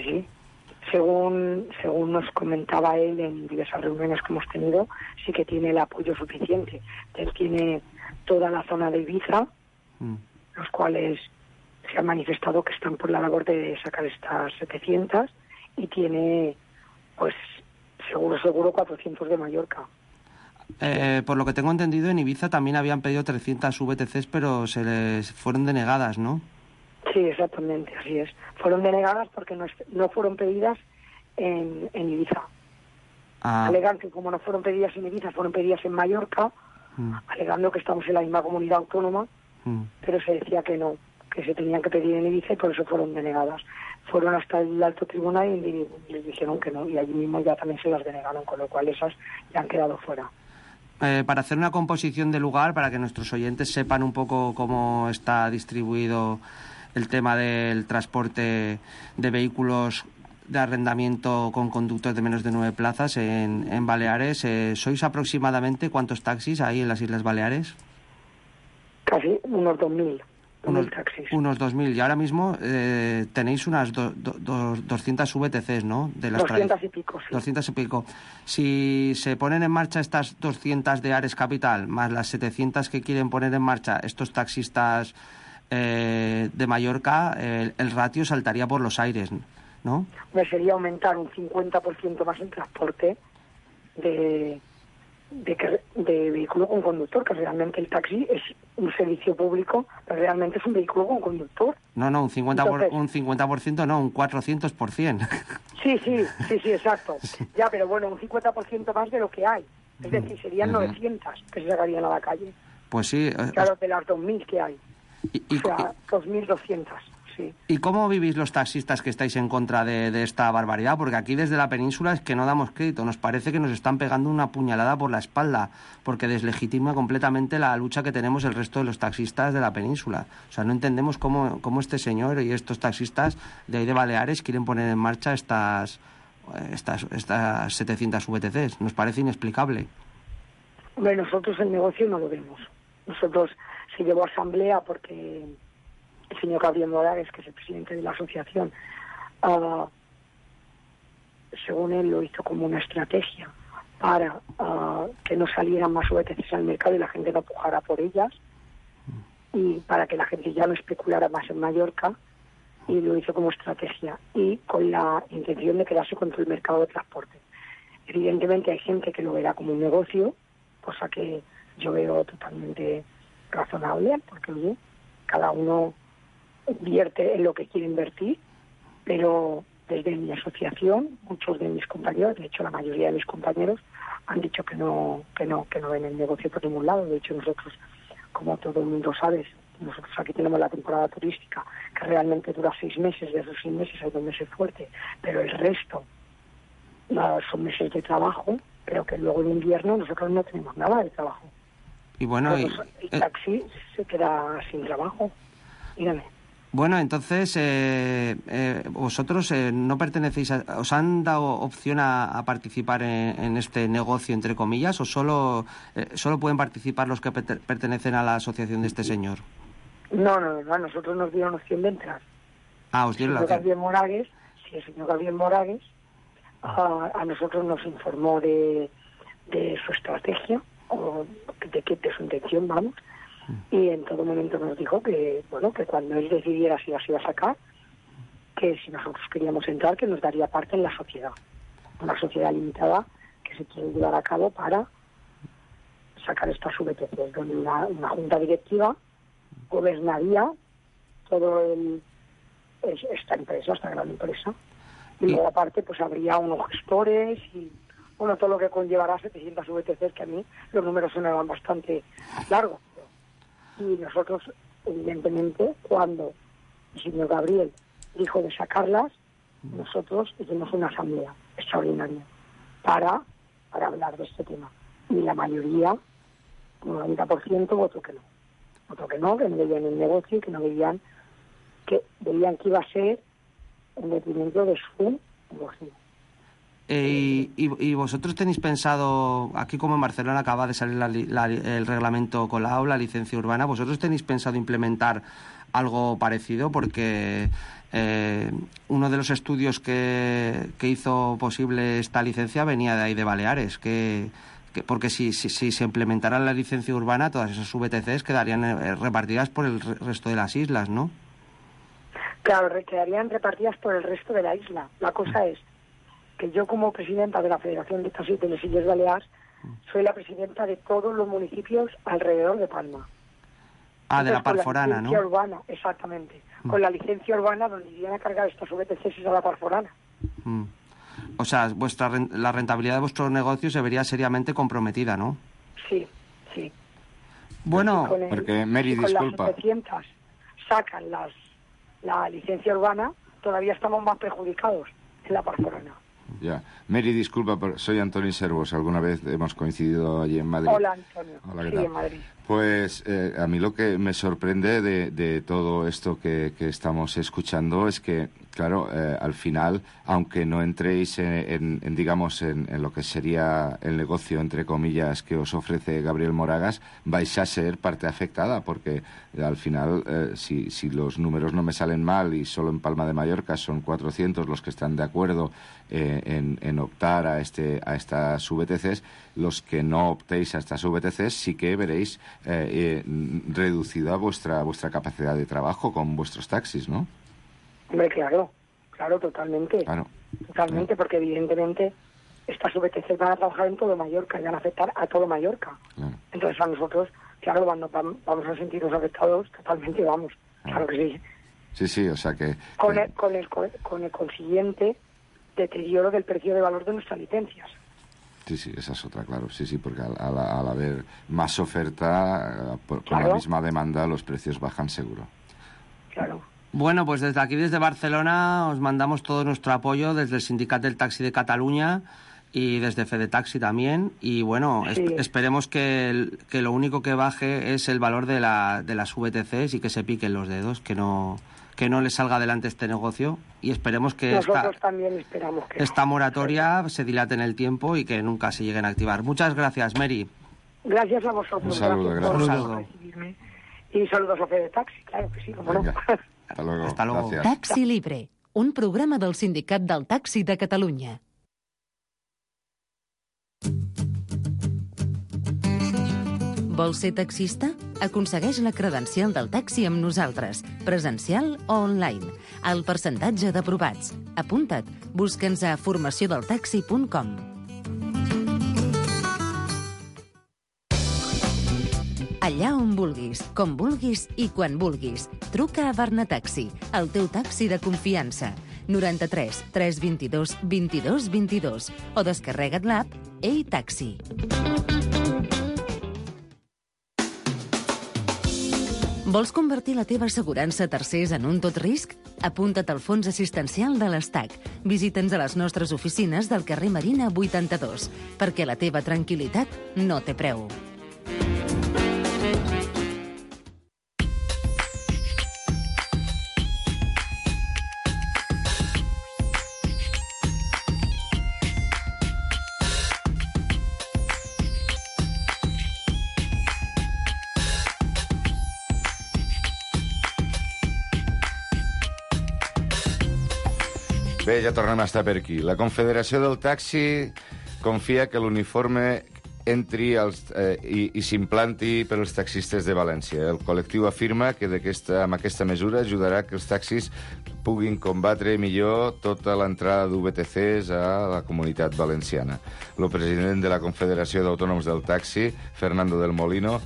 Según nos comentaba él en diversas reuniones que hemos tenido, sí que tiene el apoyo suficiente. Él tiene toda la zona de Ibiza, los cuales se han manifestado que están por la labor de sacar estas 700, y tiene, pues, seguro 400 de Mallorca. Por lo que tengo entendido, en Ibiza también habían pedido 300 VTCs, pero se les fueron denegadas, ¿no? Sí, exactamente, así es. Fueron denegadas porque no fueron pedidas en Ibiza. Alegan que como no fueron pedidas en Ibiza, fueron pedidas en Mallorca, alegando que estamos en la misma comunidad autónoma, pero se decía que no, que se tenían que pedir en Ibiza y por eso fueron denegadas. Fueron hasta el alto tribunal y les dijeron que no, y allí mismo ya también se las denegaron, con lo cual esas ya han quedado fuera. Para hacer una composición de lugar, para que nuestros oyentes sepan un poco cómo está distribuido el tema del transporte de vehículos de arrendamiento con conductos de menos de 9 plazas en Baleares, ¿sois aproximadamente cuántos taxis hay en las Islas Baleares? Casi unos 2.000. Unos 2.000. Y ahora mismo tenéis unas 200 VTCs, ¿no? De las 200 y pico, sí. 200 y pico. Si se ponen en marcha estas 200 de Ares Capital, más las 700 que quieren poner en marcha estos taxistas de Mallorca, el ratio saltaría por los aires, ¿no? Sería aumentar un 50% más el transporte de vehículo con conductor, que realmente el taxi es un servicio público, pero realmente es un vehículo con conductor. No, un 50% no, un 400%. Sí, exacto. Sí. Ya, pero bueno, un 50% más de lo que hay. Es decir, serían 900 que se sacarían a la calle. Pues sí. Claro, de las 2.000 que hay. O sea, 2.200. Sí. ¿Y cómo vivís los taxistas que estáis en contra de esta barbaridad? Porque aquí desde la península es que no damos crédito. Nos parece que nos están pegando una puñalada por la espalda, porque deslegitima completamente la lucha que tenemos el resto de los taxistas de la península. O sea, no entendemos cómo este señor y estos taxistas de ahí de Baleares quieren poner en marcha estas 700 VTCs. Nos parece inexplicable. Hombre, nosotros el negocio no lo vemos. Nosotros se llevó a asamblea porque el señor Gabriel Moragues, que es el presidente de la asociación, según él lo hizo como una estrategia para que no salieran más VTCs al mercado y la gente no pujara por ellas, y para que la gente ya no especulara más en Mallorca, y lo hizo como estrategia y con la intención de quedarse contra el mercado de transporte. Evidentemente hay gente que lo verá como un negocio, cosa que yo veo totalmente razonable, porque oye, cada uno invierte en lo que quiere invertir, pero desde mi asociación, muchos de mis compañeros, de hecho la mayoría de mis compañeros, han dicho que no ven el negocio por ningún lado. De hecho, nosotros, como todo el mundo sabe, nosotros aquí tenemos la temporada turística, que realmente dura 6 meses, de esos 6 meses hay 2 meses fuertes, pero el resto son meses de trabajo, pero que luego en invierno nosotros no tenemos nada de trabajo. Y bueno, el taxi se queda sin trabajo. Dígame. Bueno, entonces, vosotros no pertenecéis ¿os han dado opción a participar en este negocio, entre comillas, o solo pueden participar los que pertenecen a la asociación de este señor? No, a nosotros nos dieron opción de entrar. Os dieron la opción. El señor Gabriel Moragues a nosotros nos informó de su estrategia, o de su intención, vamos, y en todo momento nos dijo que, bueno, que cuando él decidiera si las iba a sacar, que si nosotros queríamos entrar, que nos daría parte en la sociedad. Una sociedad limitada que se quiere llevar a cabo para sacar estas VTCs, donde una junta directiva gobernaría todo esta empresa, esta gran empresa. Y luego aparte pues habría unos gestores y bueno, todo lo que conllevará 700 VTCs, que a mí los números sonaban bastante largos. Y nosotros, evidentemente, cuando el señor Gabriel dijo de sacarlas, nosotros hicimos una asamblea extraordinaria para hablar de este tema. Y la mayoría, un 90%, votó que no. Que no veían el negocio y que no veían que iba a ser en detrimento de su negocio. ¿Y vosotros tenéis pensado, aquí como en Barcelona acaba de salir el reglamento Colau, la licencia urbana, ¿vosotros tenéis pensado implementar algo parecido? Porque uno de los estudios que hizo posible esta licencia venía de ahí, de Baleares, porque si se implementara la licencia urbana, todas esas VTCs quedarían repartidas por el resto de las islas, ¿no? Claro, quedarían repartidas por el resto de la isla. La cosa es que yo, como presidenta de la Federación de Taxis de las Illes Baleares, soy la presidenta de todos los municipios alrededor de Palma. De la Parforana, ¿no? Con la licencia urbana, exactamente. Con la licencia urbana, donde irían a cargar estos VTCs es a la Parforana. O sea, la rentabilidad de vuestro negocio se vería seriamente comprometida, ¿no? Sí. Bueno, porque Mary, disculpa. Las 700 sacan la licencia urbana, todavía estamos más perjudicados en la Parforana. Ya. Mary, disculpa, soy Antonio Servos. Alguna vez hemos coincidido allí en Madrid. Hola, Antonio. Hola, ¿qué tal? En Madrid. Pues a mí lo que me sorprende de todo esto que estamos escuchando es que, claro, al final, aunque no entréis en lo que sería el negocio, entre comillas, que os ofrece Gabriel Moragas, vais a ser parte afectada, porque al final, si los números no me salen mal y solo en Palma de Mallorca son 400 los que están de acuerdo en optar a estas VTCs, los que no optéis a estas VTCs sí que veréis reducida vuestra capacidad de trabajo con vuestros taxis, ¿no? Hombre, claro, totalmente. Totalmente, porque evidentemente estas VTCs van a trabajar en todo Mallorca y van a afectar a todo Mallorca. Claro. Entonces a nosotros, claro, vamos a sentirnos afectados totalmente, vamos. Claro que sí. Sí, o sea que... Con el consiguiente deterioro del precio de valor de nuestras licencias. Sí, esa es otra, claro. Sí, porque al haber más oferta, con la misma demanda, los precios bajan seguro. Claro. Bueno, pues desde Barcelona os mandamos todo nuestro apoyo, desde el Sindicat del Taxi de Cataluña y desde Fedetaxi también. Y bueno, esperemos que lo único que baje es el valor de las VTCs y que se piquen los dedos, que no les salga adelante este negocio, y esperemos que esta moratoria se dilate en el tiempo y que nunca se lleguen a activar. Muchas gracias, Mary. Gracias a vosotros. Un saludo, gracias. Por recibirme. Y saludos a Fedetaxi, claro que sí, como no. Hasta luego. Hasta luego. Gracias. Taxi Libre, un programa del Sindicat del Taxi de Catalunya. Vols ser taxista? Aconsegueix la credencial del taxi amb nosaltres, presencial o online. El percentatge d'aprovats. Apunta't. Busca'ns a formaciondeltaxi.com. Allà on vulguis, com vulguis i quan vulguis. Truca a Barnataxi, el teu taxi de confiança. 93 322 22 22 o descarrega't l'app Ei Taxi. Vols convertir la teva assegurança a tercers en un tot risc? Apunta't al fons assistencial de l'Estac. Visita'ns a les nostres oficines del carrer Marina 82, perquè la teva tranquil·litat no té preu. Bé, ja tornem a estar per aquí. La Confederació del Taxi confia que l'uniforme entri i s'implanti per als taxistes de València. El col·lectiu afirma que amb aquesta mesura ajudarà que els taxis puguin combatre millor tota l'entrada d'VTCs a la comunitat valenciana. El president de la Confederació d'Autònoms del Taxi, Fernando del Molino,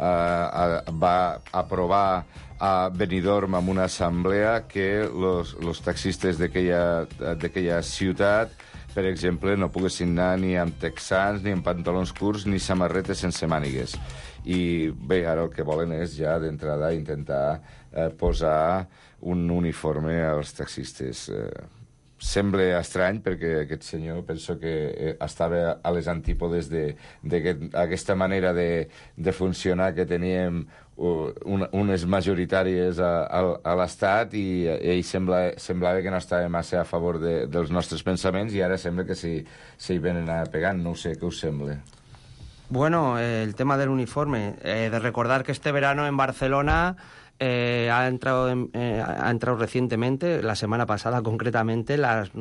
va aprovar a Benidorm en una assemblea que los taxistes d'aquella ciutat, per exemple, no poguessin anar ni amb texans, ni amb pantalons curts, ni samarretes sense mànigues. I bé, ara el que volen és ja d'entrada intentar posar un uniforme als taxistes. Sembla estrany perquè aquest senyor penso que estava a les antípodes d'aquesta manera de funcionar que teníem unes majoritàries a l'Estat i ell semblava que no estava massa a favor dels nostres pensaments i ara sembla que s'hi venen pegant. No ho sé, què us sembla? Bueno, el tema del uniforme. De recordar que este verano en Barcelona ha entrado recientemente, la semana pasada concretamente, las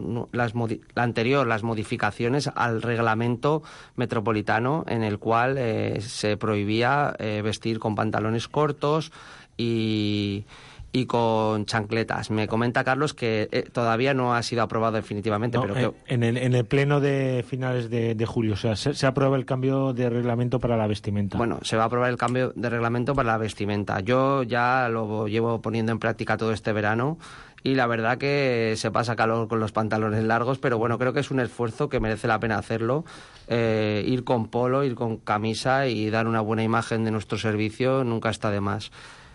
modificaciones al reglamento metropolitano en el cual se prohibía vestir con pantalones cortos y con chancletas. Me comenta Carlos que todavía no ha sido aprobado definitivamente. No, pero que... en el pleno de finales de julio, o sea, se aprueba el cambio de reglamento para la vestimenta. Bueno, se va a aprobar el cambio de reglamento para la vestimenta. Yo ya lo llevo poniendo en práctica todo este verano y la verdad que se pasa calor con los pantalones largos, pero bueno, creo que es un esfuerzo que merece la pena hacerlo. Ir con polo, ir con camisa y dar una buena imagen de nuestro servicio nunca está de más.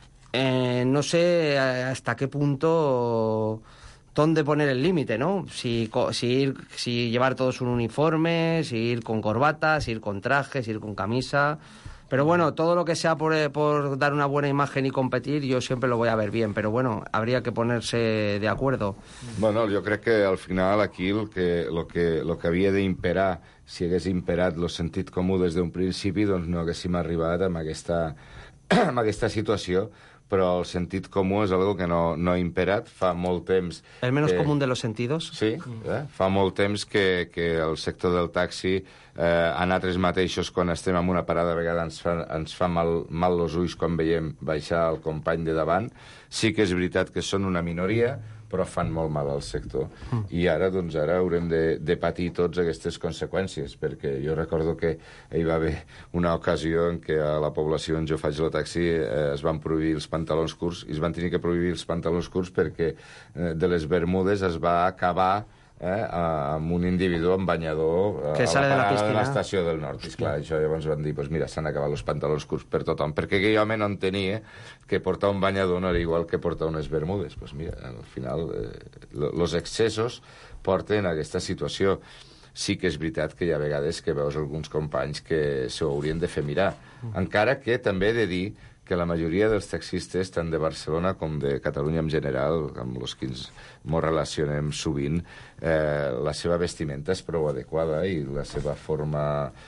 No sé hasta qué punto, dónde poner el límite, ¿no? Si llevar todos un uniforme, si ir con corbatas, si ir con trajes, si ir con camisa. Pero bueno, todo lo que sea por dar una buena imagen y competir, yo siempre lo voy a ver bien. Pero bueno, habría que ponerse de acuerdo. Bueno, jo crec que al final aquí lo que havia d'imperar, si hagués imperat el sentit comú des d'un principi, doncs no haguéssim arribat amb aquesta situació. Però el sentit comú és algo que no ha imperat. Fa molt temps... El menos común de los sentidos. Sí, fa molt temps que el sector del taxi, a nosaltres mateixos, quan estem en una parada, a vegades ens fa mal els ulls quan veiem baixar el company de davant. Sí que és veritat que són una minoria, però fan molt mal al sector. I ara haurem de patir tots aquestes conseqüències, perquè jo recordo que hi va haver una ocasió en què a la població on jo faig el taxi es van prohibir els pantalons curts, i es van tenir que prohibir els pantalons curts perquè de les bermudes es va acabar amb un individu amb banyador que sale a la parada de l'estació del nord. I clar, això llavors van dir, pues mira, s'han acabat els pantalons curts per tothom, perquè aquell home no entenia que portar un banyador no era igual que portar unes bermudes. Pues mira, al final els excessos porten a aquesta situació. Sí que és veritat que hi ha vegades que veus alguns companys que s'ho haurien de fer mirar. Encara que també he de dir que la majoria dels taxistes, tant de Barcelona com de Catalunya en general, amb els que ens relacionem sovint, la seva vestimenta és prou adequada i la seva forma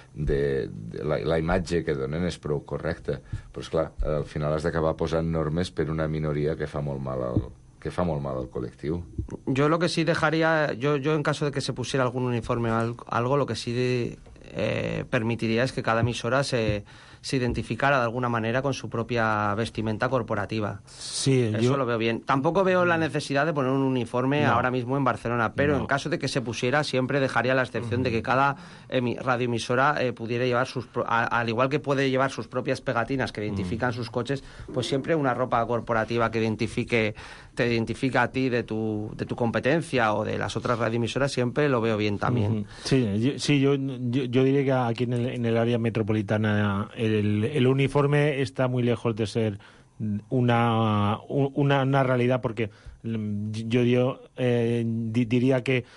la imatge que donen és prou correcta. Però, esclar, al final has d'acabar posant normes per una minoria que fa molt mal al colectivo. Yo lo que sí dejaría, yo en caso de que se pusiera algún uniforme o algo, lo que sí permitiría es que cada emisora se se identificara de alguna manera con su propia vestimenta corporativa. Sí, eso lo veo bien. Tampoco veo la necesidad de poner un uniforme ahora mismo en Barcelona, pero en caso de que se pusiera, siempre dejaría la excepción de que cada radioemisora pudiera llevar al igual que puede llevar sus propias pegatinas que identifican sus coches, pues siempre una ropa corporativa que te identifica a ti de tu competencia o de las otras radioemisoras, siempre lo veo bien también. Sí, yo diría que aquí en el área metropolitana el uniforme está muy lejos de ser una realidad, porque yo diría que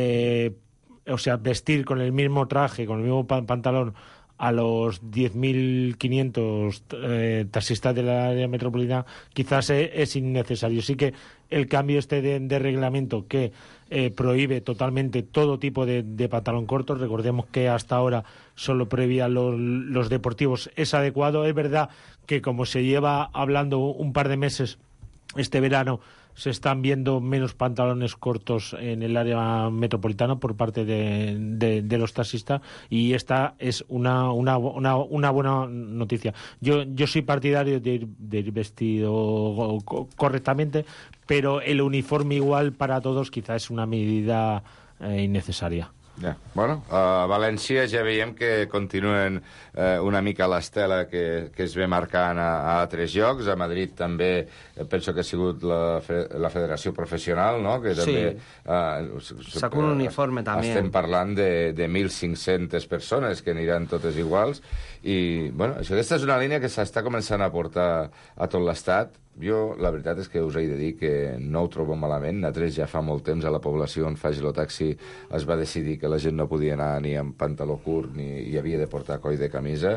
vestir con el mismo traje, con el mismo pantalón a los 10.500 taxistas de la área metropolitana quizás es innecesario. Sí que el cambio de reglamento que prohíbe totalmente todo tipo de pantalón corto, recordemos que hasta ahora solo prohibía los deportivos, es adecuado. Es verdad que como se lleva hablando un par de meses este verano, se están viendo menos pantalones cortos en el área metropolitana por parte de los taxistas, y esta es una buena noticia. Yo soy partidario de ir vestido correctamente, pero el uniforme igual para todos quizás es una medida innecesaria. Ja. Bueno, a València ja veiem que continuen una mica l'estela que es ve marcant a altres llocs. A Madrid també penso que ha sigut la Federació Professional, no? Que també sacó un uniforme també. Estem parlant de 1.500 persones que aniran totes iguals, i bueno, aquesta és una línia que s'està començant a portar a tot l'Estat. Jo, la veritat és que us he de dir que no ho trobo malament. Nosaltres ja fa molt temps a la població on fa Gilotaxi es va decidir que la gent no podia anar ni amb pantaló curt ni havia de portar coll de camisa,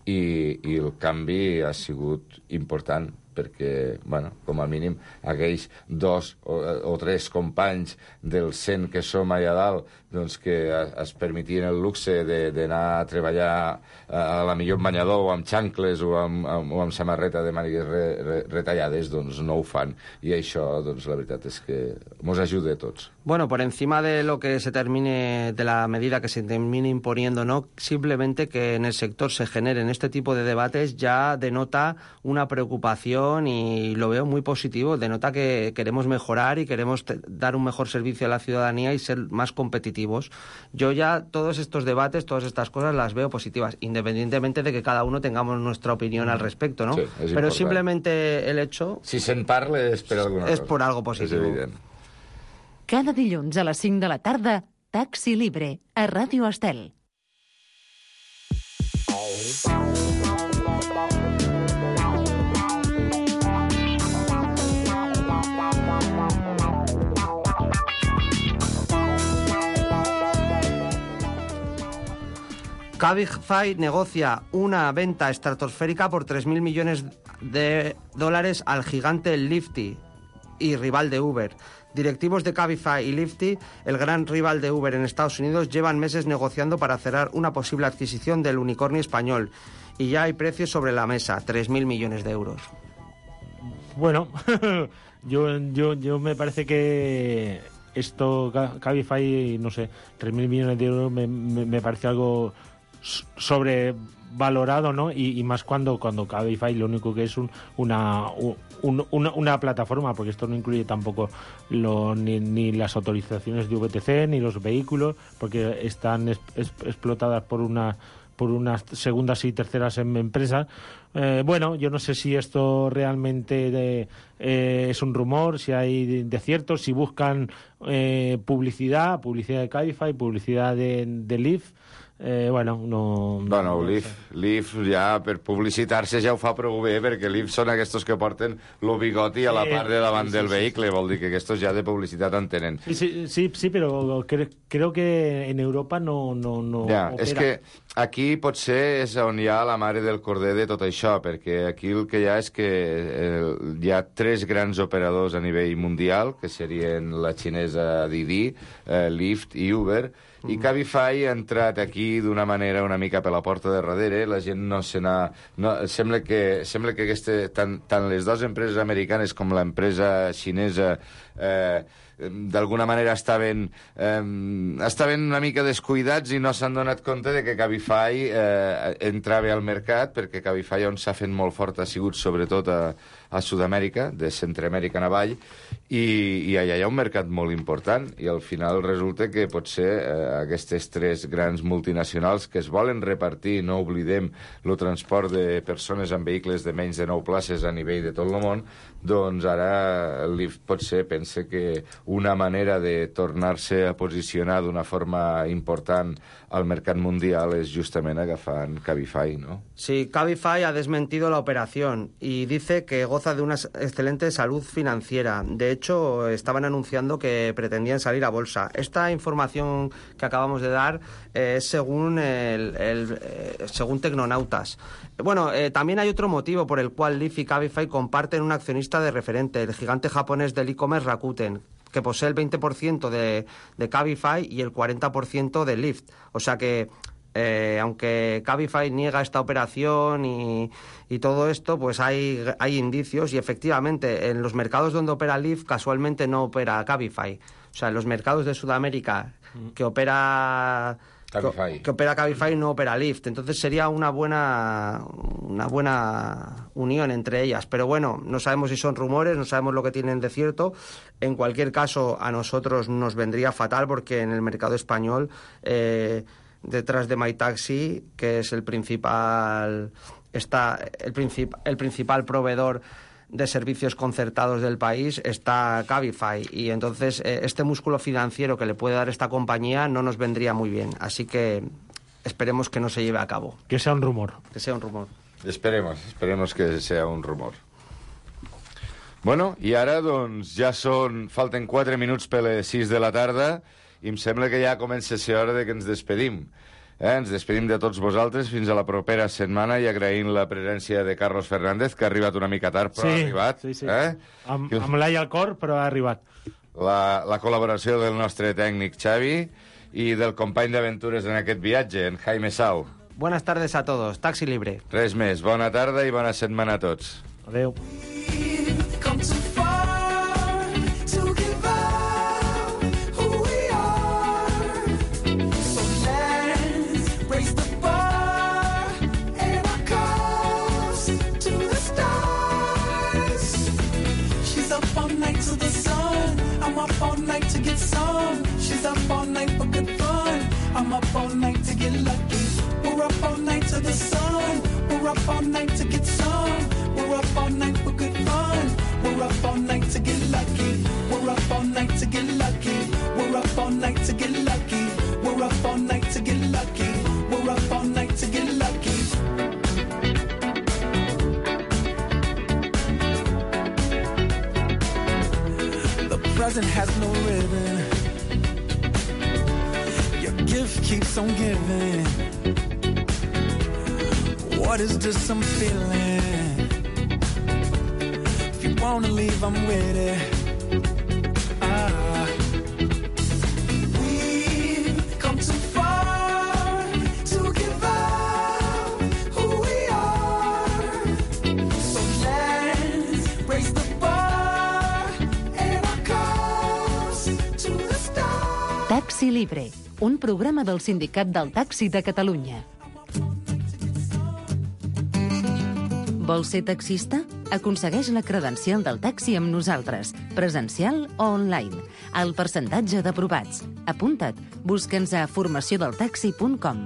i el canvi ha sigut important, perquè, bueno, com a mínim, aquells 2 o 3 companys del 100 que som allà dalt, doncs que es permetien el luxe d'anar a treballar a la millor banyador o amb xancles o amb samarreta de mànigues retallades, doncs no ho fan. I això, doncs, la veritat és que mos ajuda a tots. Bueno, por encima de lo que se termine, de la medida que se termine imponiendo, no, simplemente que en el sector se generen este tipo de debates ya denota una preocupación, y lo veo muy positivo, denota que queremos mejorar y queremos dar un mejor servicio a la ciudadanía y ser más competitivos. Yo ya todos estos debates, todas estas cosas las veo positivas, independientemente de que cada uno tengamos nuestra opinión al respecto, ¿no? Sí, pero simplemente el hecho... Si se'n parla és per alguna cosa. És per algo positivo. És evident. Cada dilluns a les 5 de la tarda, Taxi Libre, a Ràdio Estel. Cabify negocia una venta estratosférica por 3.000 millones de dólares al gigante Lyft y rival de Uber. Directivos de Cabify y Lyft, el gran rival de Uber en Estados Unidos, llevan meses negociando para cerrar una posible adquisición del unicornio español. Y ya hay precios sobre la mesa, 3.000 millones de euros. Bueno, yo me parece que esto, Cabify, no sé, 3.000 millones de euros me parece algo sobrevalorado, ¿no? Y más cuando Cabify lo único que es una plataforma, porque esto no incluye tampoco ni las autorizaciones de VTC ni los vehículos, porque están explotadas por unas segundas y terceras empresas. Bueno, yo no sé si esto realmente es un rumor, si hay de cierto, si buscan publicidad de Cabify, publicidad de Lyft. Bueno, Lyft ja per publicitar-se ja ho fa prou bé, perquè Lyft són aquests que porten el bigoti a la part de davant del vehicle, vol dir que aquests ja de publicitat en tenen. Sí, però creo que en Europa no ja, opera. És que aquí potser és on hi ha la mare del corder de tot això, perquè aquí el que hi ha és que hi ha 3 grans operadors a nivell mundial, que serien la xinesa Didi, Lyft i Uber, I Cabify ha entrat aquí d'una manera una mica per la porta de darrere, la gent no se n'ha... Sembla que tant les dues empreses americanes com l'empresa xinesa d'alguna manera estaven una mica descuidats i no s'han donat compte de que Cabify entrava al mercat, perquè Cabify on s'ha fet molt fort ha sigut sobretot a Sud-amèrica, de Centroamèrica en avall, i allà hi ha un mercat molt important, i al final resulta que potser aquestes tres grans multinacionals que es volen repartir, no oblidem, el transport de persones en vehicles de menys de 9 places a nivell de tot el món, doncs ara el Lyft potser pensa que una manera de tornar-se a posicionar d'una forma important al mercat mundial es justament agafant Cabify, ¿no? Sí, Cabify ha desmentido la operación y dice que goza de una excelente salud financiera. De hecho, estaban anunciando que pretendían salir a bolsa. Esta información que acabamos de dar es según según Tecnonautas. Bueno, también hay otro motivo por el cual Lyft y Cabify comparten un accionista de referente, el gigante japonés del e-commerce Rakuten, que posee el 20% de Cabify y el 40% de Lyft. O sea que, aunque Cabify niega esta operación y todo esto, pues hay indicios, y efectivamente en los mercados donde opera Lyft casualmente no opera Cabify. O sea, en los mercados de Sudamérica que opera Cabify no opera Lyft. Entonces sería una buena unión entre ellas. Pero bueno, no sabemos si son rumores, no sabemos lo que tienen de cierto. En cualquier caso, a nosotros nos vendría fatal porque en el mercado español, detrás de MyTaxi, que es el principal proveedor de servicios concertados del país, está Cabify, y entonces este músculo financiero que le puede dar esta compañía no nos vendría muy bien, así que esperemos que no se lleve a cabo. Que sea un rumor. Que sea un rumor. Esperemos que sea un rumor. Bueno, i ara doncs ja falten 4 minuts per les 6 de la tarda i em sembla que ja comença a ser hora de que ens despedim. Ens despedim de tots vosaltres fins a la propera setmana i agraint la presència de Carlos Fernández, que ha arribat una mica tard, però ha arribat. Sí. Amb l'ai al cor, però ha arribat. La col·laboració del nostre tècnic Xavi i del company d'aventures en aquest viatge, en Jaime Sau. Buenas tardes a todos. Taxi libre. Res més. Bona tarda i bona setmana a tots. Adéu. I'm up all night to get lucky. We're up all night to the sun. We're up all night to get some. We're up all night for good fun. We're up all night to get lucky. We're up all night to get lucky. We're up all night to get lucky. We're up all night to get lucky. We're up all night to get lucky. The present has no ribbon. Gift keeps on giving. What is this I'm feeling? If you wanna leave, I'm with it. We've come too far to give up who we are. So let's raise the bar and our cups to the stars. Taxi Libre, un programa del Sindicat del Taxi de Catalunya. Vols ser taxista? Aconsegueix la credencial del taxi amb nosaltres, presencial o online. El percentatge d'aprovats. Apunta't. Busca'ns a formaciondeltaxi.com.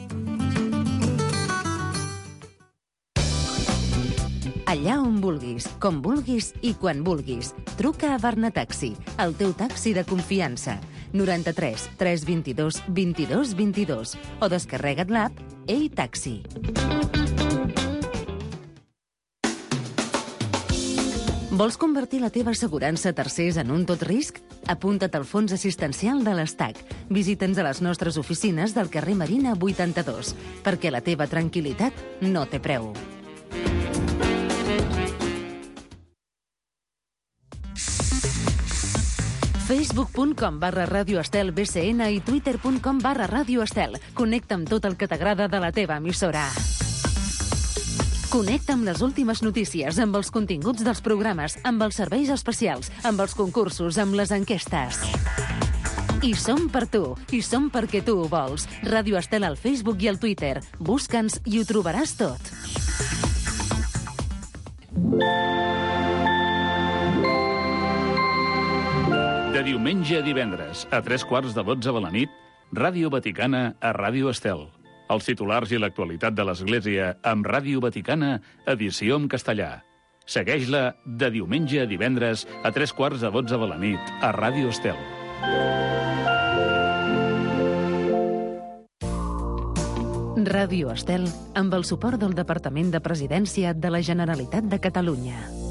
Allà on vulguis, com vulguis i quan vulguis. Truca a Barnataxi, el teu taxi de confiança. 93 322 22 22 o descarrega't l'app Ei Taxi. Vols convertir la teva assegurança a tercers en un tot risc? Apunta't al fons assistencial de l'Estac. Visita'ns a les nostres oficines del carrer Marina 82, perquè la teva tranquil·litat no té preu. Facebook.com/Ràdio Estel BCN i Twitter.com/Ràdio Estel. Connecta amb tot el que t'agrada de la teva emissora. Connecta amb les últimes notícies, amb els continguts dels programes, amb els serveis especials, amb els concursos, amb les enquestes. I som per tu, i som perquè tu ho vols. Ràdio Estel al Facebook i al Twitter. Busca'ns i ho trobaràs tot. De diumenge a divendres, a 3:15 de la nit, Ràdio Vaticana a Ràdio Estel. Els titulars i l'actualitat de l'Església amb Ràdio Vaticana, edició en castellà. Segueix-la de diumenge a divendres a 3:15 de la nit a Ràdio Estel. Ràdio Estel, amb el suport del Departament de Presidència de la Generalitat de Catalunya.